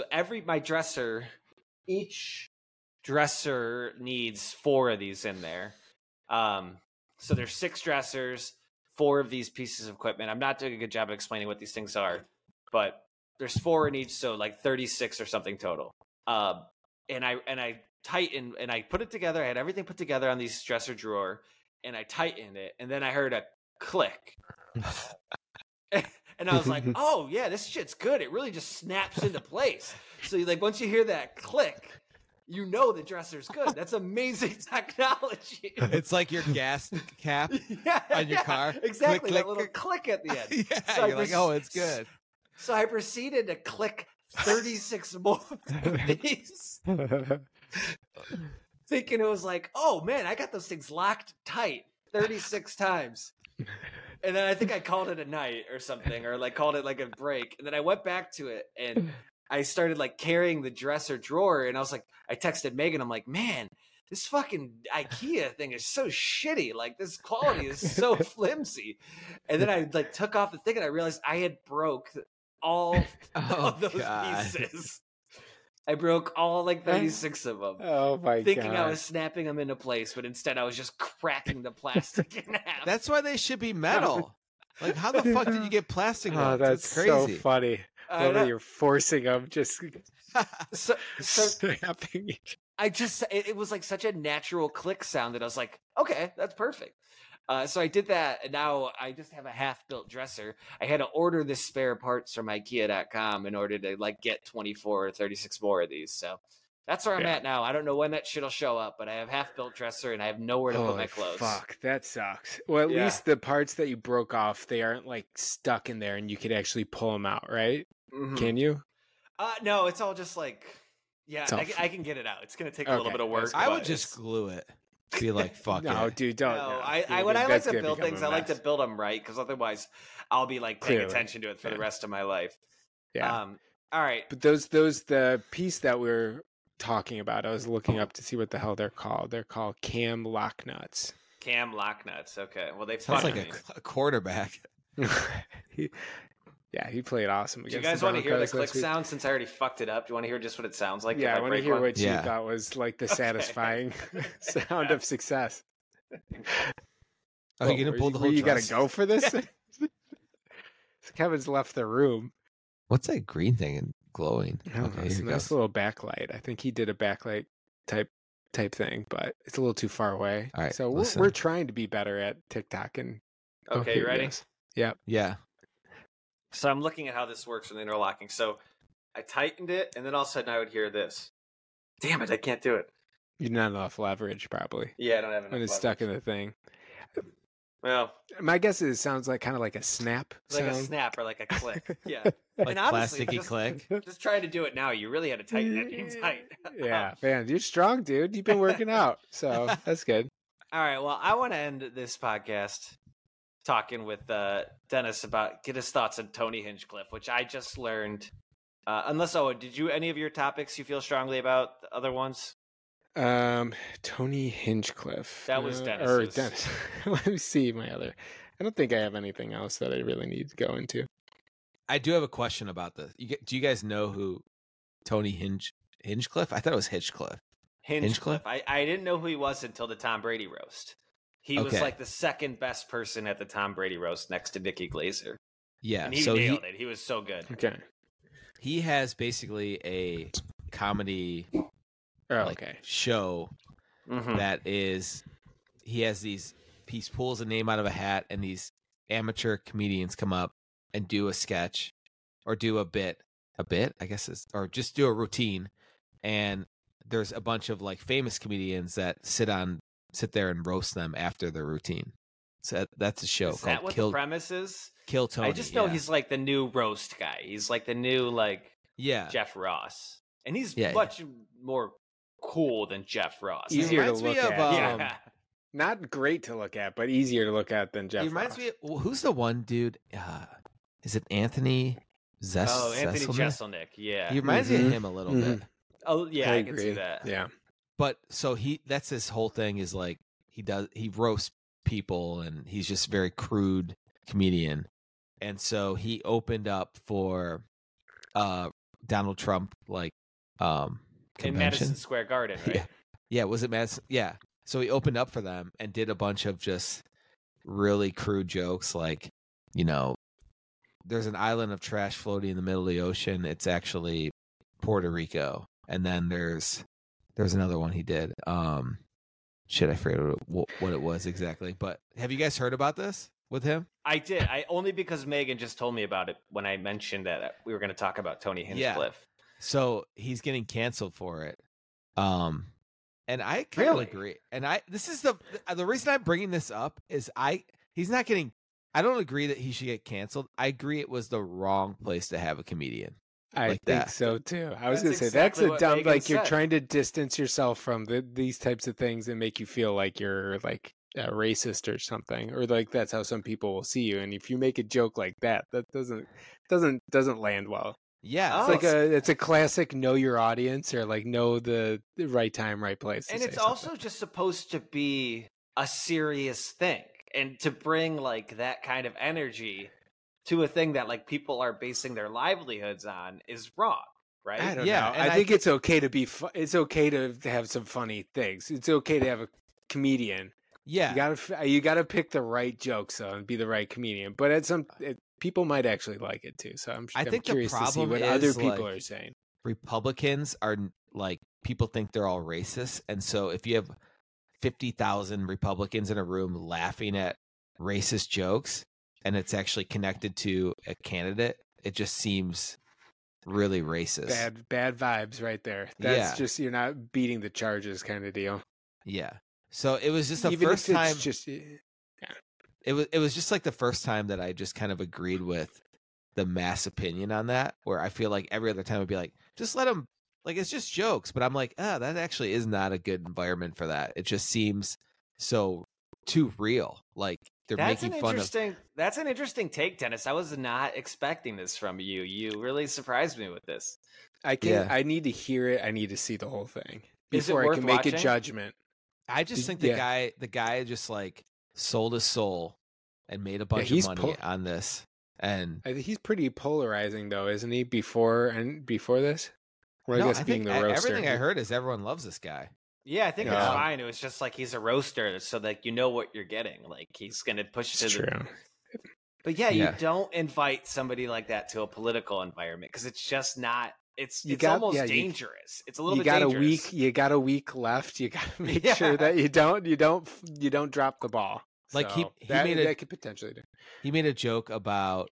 Speaker 1: each dresser needs 4 of these in there. So there's 6 dressers, 4 of these pieces of equipment. I'm not doing a good job of explaining what these things are, but there's 4 in each, so like 36 or something total. And I tightened and I put it together. I had everything put together on these dresser drawer, and I tightened it, and then I heard a click. And I was like, oh yeah, this shit's good. It really just snaps into place. So like once you hear that click, you know the dresser's good. That's amazing technology.
Speaker 3: It's like your gas cap
Speaker 1: Yeah,
Speaker 3: on your car.
Speaker 1: Exactly.
Speaker 3: Click,
Speaker 1: that little click at the end.
Speaker 3: Yeah,
Speaker 1: So I
Speaker 3: you're like, oh, it's good.
Speaker 1: So I proceeded to click 36 more of these, thinking it was like, oh man, I got those things locked tight 36 times. And then I think I called it a night or something, or like called it like a break. And then I went back to it and I started like carrying the dresser drawer. And I was like, I texted Megan, I'm like, man, this fucking IKEA thing is so shitty. Like this quality is so flimsy. And then I like took off the thing and I realized I had broke all of those pieces. I broke all like 36 of them.
Speaker 2: Oh my god!
Speaker 1: Thinking I was snapping them into place, but instead I was just cracking the plastic in half.
Speaker 3: That's why they should be metal. Like, how the fuck did you get plastic ones?
Speaker 2: Oh, that's
Speaker 3: crazy.
Speaker 2: so funny. You're forcing them, just
Speaker 1: so
Speaker 2: snapping.
Speaker 1: it was like such a natural click sound that I was like, okay, that's perfect. So I did that, and now I just have a half-built dresser. I had to order the spare parts from IKEA.com in order to like get 24 or 36 more of these. So that's where I'm at now. I don't know when that shit'll show up, but I have half-built dresser, and I have nowhere to put my clothes.
Speaker 2: Fuck, that sucks. Well, at least the parts that you broke off, they aren't like stuck in there, and you could actually pull them out, right?
Speaker 1: Mm-hmm.
Speaker 2: Can you?
Speaker 1: No, it's all just like, I can get it out. It's gonna take a little bit of work.
Speaker 3: I would just glue it. Be like, fuck
Speaker 2: no,
Speaker 3: it.
Speaker 2: dude, don't.
Speaker 1: No,
Speaker 2: dude,
Speaker 1: when I like
Speaker 2: that's
Speaker 1: to
Speaker 2: gonna
Speaker 1: build
Speaker 2: become
Speaker 1: things,
Speaker 2: a
Speaker 1: I like to
Speaker 2: mess.
Speaker 1: build them right, because otherwise I'll be like paying
Speaker 2: Clearly.
Speaker 1: attention to it for the rest of my life.
Speaker 2: Yeah.
Speaker 1: All right.
Speaker 2: But the piece that we're talking about, I was looking up to see what the hell they're called. They're called cam lock nuts.
Speaker 1: Cam lock nuts. Okay. Well, they
Speaker 3: Sounds
Speaker 1: fucked
Speaker 3: like
Speaker 1: me.
Speaker 3: a quarterback.
Speaker 2: He played awesome.
Speaker 1: Do you
Speaker 2: against
Speaker 1: guys
Speaker 2: the
Speaker 1: want to hear the
Speaker 2: Broncos
Speaker 1: click
Speaker 2: last week.
Speaker 1: sound since I already fucked it up? Do you want to hear just what it sounds like?
Speaker 2: Yeah,
Speaker 1: if
Speaker 2: I want to
Speaker 1: break
Speaker 2: hear
Speaker 1: one?
Speaker 2: what you
Speaker 3: Yeah.
Speaker 2: thought was like the satisfying sound of success.
Speaker 3: Oh, you're gonna pull the whole
Speaker 2: You got
Speaker 3: dress?
Speaker 2: to go for this? Kevin's left the room.
Speaker 3: What's that green thing and glowing? Okay,
Speaker 2: It's a
Speaker 3: here it
Speaker 2: nice
Speaker 3: goes.
Speaker 2: little backlight. I think he did a backlight type thing, but it's a little too far away.
Speaker 3: All right,
Speaker 2: so
Speaker 3: listen.
Speaker 2: we're trying to be better at TikTok and.
Speaker 1: Okay,
Speaker 2: here
Speaker 1: you
Speaker 2: it
Speaker 1: ready?
Speaker 2: goes. Yep.
Speaker 3: Yeah.
Speaker 1: So I'm looking at how this works with interlocking. So I tightened it, and then all of a sudden I would hear this. Damn it, I can't do it.
Speaker 2: You not enough leverage, probably.
Speaker 1: Yeah, I don't have enough
Speaker 2: When it's stuck in the thing.
Speaker 1: Well,
Speaker 2: My guess is it sounds like kind of like a snap
Speaker 1: like
Speaker 2: sound.
Speaker 1: a snap or like a click. Yeah.
Speaker 3: Like
Speaker 1: And honestly,
Speaker 3: plasticky
Speaker 1: just-
Speaker 3: click.
Speaker 1: Just trying to do it now. You really had to tighten that thing tight.
Speaker 2: Yeah, man, you're strong, dude. You've been working out, so that's good.
Speaker 1: All right. Well, I want to end this podcast talking with Dennis about get his thoughts on Tony Hinchcliffe, which I just learned. Did you any of your topics you feel strongly about? The other ones?
Speaker 2: Tony Hinchcliffe.
Speaker 1: That was
Speaker 2: Or
Speaker 1: Dennis's.
Speaker 2: Dennis. Let me see my other. I don't think I have anything else that I really need to go into.
Speaker 3: I do have a question about this. Do you guys know who Tony Hinchcliffe? I thought it was Hitchcliffe.
Speaker 1: Hinchcliffe. I didn't know who he was until the Tom Brady roast. He was
Speaker 3: Okay.
Speaker 1: like the second best person at the Tom Brady roast next to Nikki Glazer.
Speaker 3: Yeah.
Speaker 1: And he
Speaker 3: So
Speaker 1: nailed it. He was so good.
Speaker 2: Okay.
Speaker 3: he has basically a comedy
Speaker 2: Oh,
Speaker 3: like
Speaker 2: okay.
Speaker 3: show
Speaker 1: Mhm.
Speaker 3: that is he pulls a name out of a hat, and these amateur comedians come up and do a sketch or do a bit, I guess, or just do a routine. And there's a bunch of like famous comedians that sit there and roast them after their routine. So that's a show
Speaker 1: Is
Speaker 3: called
Speaker 1: that what
Speaker 3: Kill
Speaker 1: the premise is?
Speaker 3: Tony.
Speaker 1: I just know
Speaker 3: yeah.
Speaker 1: he's like the new roast guy. He's like the new like
Speaker 3: yeah.
Speaker 1: Jeff Ross, and he's
Speaker 3: Yeah.
Speaker 1: much more cool than Jeff Ross.
Speaker 3: He
Speaker 2: Easier to
Speaker 3: reminds me
Speaker 2: look
Speaker 3: of,
Speaker 2: at.
Speaker 1: yeah.
Speaker 2: Not great to look at, but easier to look at than Jeff.
Speaker 3: He reminds
Speaker 2: Ross.
Speaker 3: me of, who's the one dude? Is it Anthony
Speaker 1: Oh, Anthony
Speaker 3: Jeselnik?
Speaker 1: Jeselnik. Yeah.
Speaker 3: He reminds me
Speaker 2: Mhm.
Speaker 3: of him a little bit.
Speaker 1: Oh, yeah. I can
Speaker 2: agree.
Speaker 1: see that.
Speaker 2: Yeah.
Speaker 3: But so that's his whole thing is like he roasts people, and he's just a very crude comedian. And so he opened up for Donald Trump like
Speaker 1: In
Speaker 3: convention.
Speaker 1: Madison Square Garden, right?
Speaker 3: Yeah. Yeah, was it Madison? Yeah. So he opened up for them and did a bunch of just really crude jokes like, there's an island of trash floating in the middle of the ocean. It's actually Puerto Rico. And then there's another one he did. I forget what it was exactly. But have you guys heard about this with him?
Speaker 1: I did. I only because Megan just told me about it when I mentioned that we were going to talk about Tony Hinchcliffe.
Speaker 3: So he's getting canceled for it. And I kind of
Speaker 1: Really?
Speaker 3: agree. And this is the reason I'm bringing this up is he's not getting. I don't agree that he should get canceled. I agree it was the wrong place to have a comedian.
Speaker 2: I
Speaker 3: like
Speaker 2: think
Speaker 3: that.
Speaker 2: so too. I was
Speaker 1: That's
Speaker 2: going to say
Speaker 1: exactly
Speaker 2: that's a
Speaker 1: what
Speaker 2: dumb.
Speaker 1: Megan
Speaker 2: Like you're
Speaker 1: said.
Speaker 2: trying to distance yourself from these types of things and make you feel like you're like a racist or something, or like that's how some people will see you. And if you make a joke like that, that doesn't land well.
Speaker 3: Yeah,
Speaker 1: Oh.
Speaker 2: It's a classic know your audience or like know the right time, right place.
Speaker 1: And
Speaker 2: say
Speaker 1: it's
Speaker 2: something.
Speaker 1: also just supposed to be a serious thing, and to bring like that kind of energy to a thing that like people are basing their livelihoods on is wrong, right?
Speaker 2: I don't
Speaker 3: Yeah,
Speaker 2: know.
Speaker 3: and
Speaker 2: I think it's okay to be. It's okay to have some funny things. It's okay to have a comedian.
Speaker 3: yeah.
Speaker 2: You gotta pick the right jokes though and be the right comedian. But people might actually like it too. So I'm
Speaker 3: think the
Speaker 2: curious to see
Speaker 3: problem
Speaker 2: what
Speaker 3: is,
Speaker 2: other people
Speaker 3: like,
Speaker 2: are saying.
Speaker 3: Republicans are like people think they're all racist, and so if you have 50,000 Republicans in a room laughing at racist jokes, and it's actually connected to a candidate, it just seems really racist.
Speaker 2: Bad vibes right there. That's
Speaker 3: Yeah.
Speaker 2: just you're not beating the charges kind of deal.
Speaker 3: Yeah. So it was just the
Speaker 2: Even
Speaker 3: first
Speaker 2: if it's
Speaker 3: time.
Speaker 2: just
Speaker 3: It was just like the first time that I just kind of agreed with the mass opinion on that, where I feel like every other time I'd be like, just let them, like, it's just jokes. But I'm like, that actually is not a good environment for that. It just seems so too real. Like they're making fun of.
Speaker 1: That's an interesting take, Dennis. I was not expecting this from you. You really surprised me with this.
Speaker 2: I need to hear it. I need to see the whole thing
Speaker 1: Is it
Speaker 2: before I
Speaker 1: worth
Speaker 2: can make
Speaker 1: watching?
Speaker 2: a judgment.
Speaker 3: I just think the guy just like sold his soul and made a bunch of money on this. And
Speaker 2: I think he's pretty polarizing though, isn't he? Before this, or I guess being the roaster.
Speaker 3: Everything I heard is everyone loves this guy.
Speaker 1: Yeah, I think it's fine. It was just like he's a roaster, so like you know what you're getting. Like he's gonna push it to
Speaker 2: true.
Speaker 1: But yeah, you don't invite somebody like that to a political environment because it's just not. It's almost dangerous. It's a little bit dangerous.
Speaker 2: You got a week left. You got to make sure that you don't drop the ball.
Speaker 3: Like
Speaker 2: so that could potentially do.
Speaker 3: He made a joke about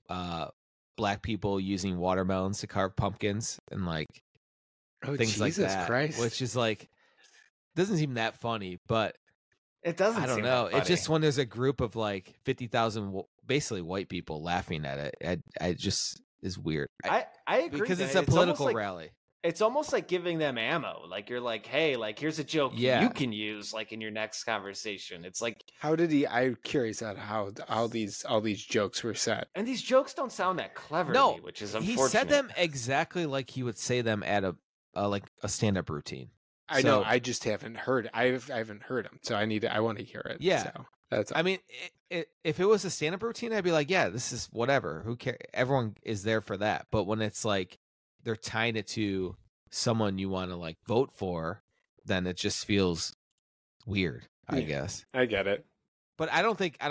Speaker 3: black people using watermelons to carve pumpkins and like things like that,
Speaker 2: Christ.
Speaker 3: which is like doesn't seem that funny, but
Speaker 1: it doesn't.
Speaker 3: I don't know. It's just when there's a group of like 50,000 basically white people laughing at it, I just is weird.
Speaker 1: I agree
Speaker 3: because it's a political rally.
Speaker 1: It's almost like giving them ammo. Like you're like, hey, like here's a joke you can use like in your next conversation. It's like,
Speaker 2: how did he? I'm curious at how all these jokes were set.
Speaker 1: And these jokes don't sound that clever to me, which is unfortunate.
Speaker 3: He said them exactly like he would say them at a stand-up routine.
Speaker 2: I know. I just haven't heard. I haven't heard them, so I want to hear it.
Speaker 3: Yeah,
Speaker 2: so that's.
Speaker 3: I mean, if it was a stand-up routine, I'd be like, yeah, this is whatever. Who cares? Everyone is there for that. But when it's like they're tying it to someone you want to like vote for, then it just feels weird. I guess.
Speaker 2: I get it,
Speaker 3: but I don't think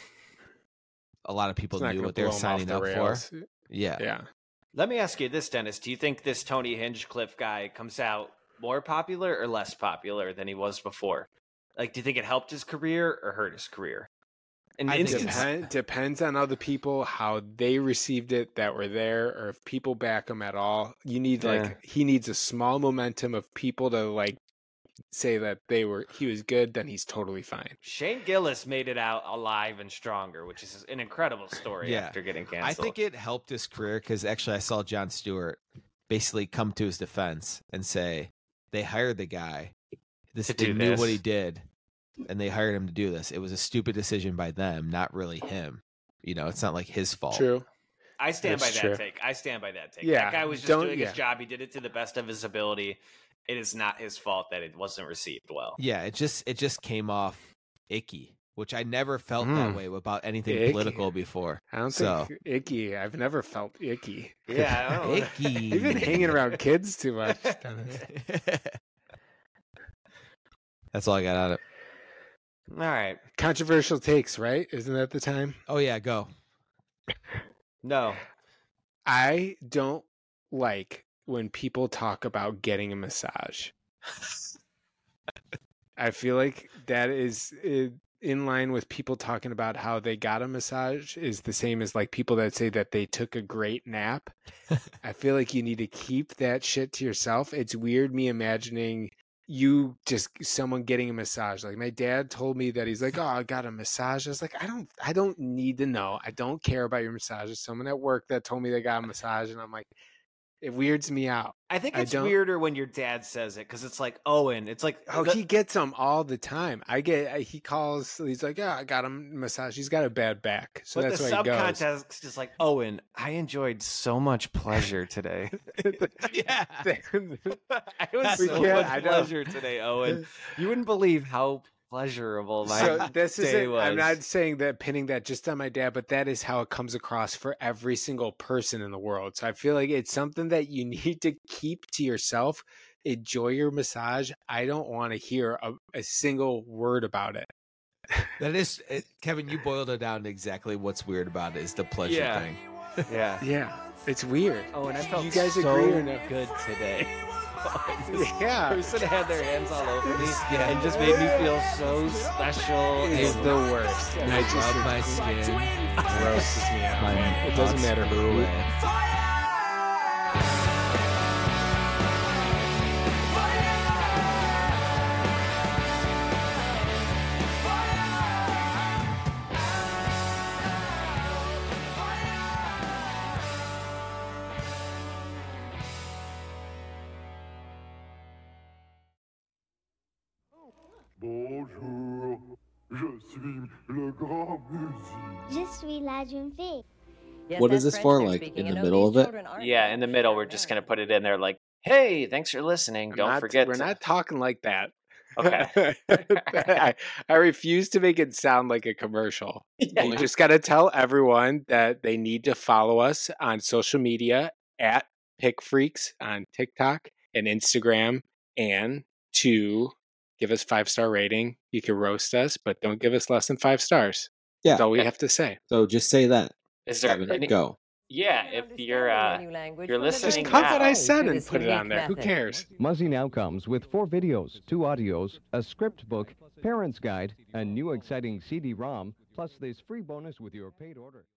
Speaker 3: a lot of people knew what they were signing up for. Yeah.
Speaker 1: Let me ask you this, Dennis. Do you think this Tony Hinchcliffe guy comes out more popular or less popular than he was before? Like, do you think it helped his career or hurt his career?
Speaker 2: I think it depends on other people, how they received it that were there, or if people back him at all. You need he needs a small momentum of people to like say that he was good, then he's totally fine.
Speaker 1: Shane Gillis made it out alive and stronger, which is an incredible story after getting canceled.
Speaker 3: I think it helped his career because actually I saw Jon Stewart basically come to his defense and say they hired the guy. They knew what he did, and they hired him to do this. It was a stupid decision by them, not really him. You know, it's not like his fault.
Speaker 2: True.
Speaker 1: I stand by that take.
Speaker 2: Yeah,
Speaker 1: that guy was just doing his job. He did it to the best of his ability. It is not his fault that it wasn't received well.
Speaker 3: Yeah, it just came off icky, which I never felt that way about anything political before.
Speaker 2: I don't think icky. I've never felt icky.
Speaker 1: Yeah, I
Speaker 3: icky.
Speaker 2: You've been hanging around kids too much.
Speaker 3: That's all I got on it.
Speaker 1: All right.
Speaker 2: Controversial takes, right? Isn't that the time?
Speaker 3: Oh yeah, go.
Speaker 1: No.
Speaker 2: I don't like when people talk about getting a massage. I feel like that is in line with people talking about how they got a massage is the same as like people that say that they took a great nap. I feel like you need to keep that shit to yourself. It's weird me imagining you just someone getting a massage. Like my dad told me that he's like, "Oh, I got a massage." I was like, I don't need to know. I don't care about your massages. Someone at work that told me they got a massage, and I'm like, it weirds me out.
Speaker 1: I think it's weirder when your dad says it because it's like Owen. It's like
Speaker 2: he gets them all the time. He calls. He's like, "Yeah, I got him a massage." He's got a bad back, so that's why he goes.
Speaker 1: But the subcontext is like, Owen, I enjoyed so much pleasure today.
Speaker 3: Yeah,
Speaker 1: I was so much pleasure today, Owen. You wouldn't believe how pleasurable my day was.
Speaker 2: I'm not saying that, pinning that just on my dad, but that is how it comes across for every single person in the world. So I feel like it's something that you need to keep to yourself. Enjoy your massage. I don't want to hear a single word about it.
Speaker 3: That is, Kevin, you boiled it down to exactly what's weird about it is the pleasure thing.
Speaker 2: Yeah, it's weird.
Speaker 1: Oh, and I felt
Speaker 2: you guys
Speaker 1: so
Speaker 2: agree or no?
Speaker 1: good today.
Speaker 2: Yeah,
Speaker 1: person had their hands all over me and just made me feel so special.
Speaker 2: It's the worst. And I just
Speaker 3: rub my skin.
Speaker 2: Grosses me out. It doesn't matter who.
Speaker 4: Bonjour, je suis le grand musique.
Speaker 5: Je suis la jeune fille.
Speaker 6: What is this for? Like in the middle of it?
Speaker 1: Yeah, in the middle, we're just going to put it in there like, hey, thanks for listening. Don't forget.
Speaker 2: We're not talking like that.
Speaker 1: Okay.
Speaker 2: I refuse to make it sound like a commercial.
Speaker 1: Yeah.
Speaker 2: You just got to tell everyone that they need to follow us on social media at Pick Freaks on TikTok and Instagram, and to give us 5-star rating. You can roast us, but don't give us less than 5 stars.
Speaker 6: Yeah.
Speaker 2: That's all we have to say.
Speaker 6: So just say that.
Speaker 1: Is there any...
Speaker 6: Go.
Speaker 1: Yeah, if you're listening,
Speaker 2: just cut what I
Speaker 1: now.
Speaker 2: said and put it on there. Who cares?
Speaker 7: Muzzy now comes with 4 videos, 2 audios, a script book, parent's guide, a new exciting CD-ROM, plus this free bonus with your paid order.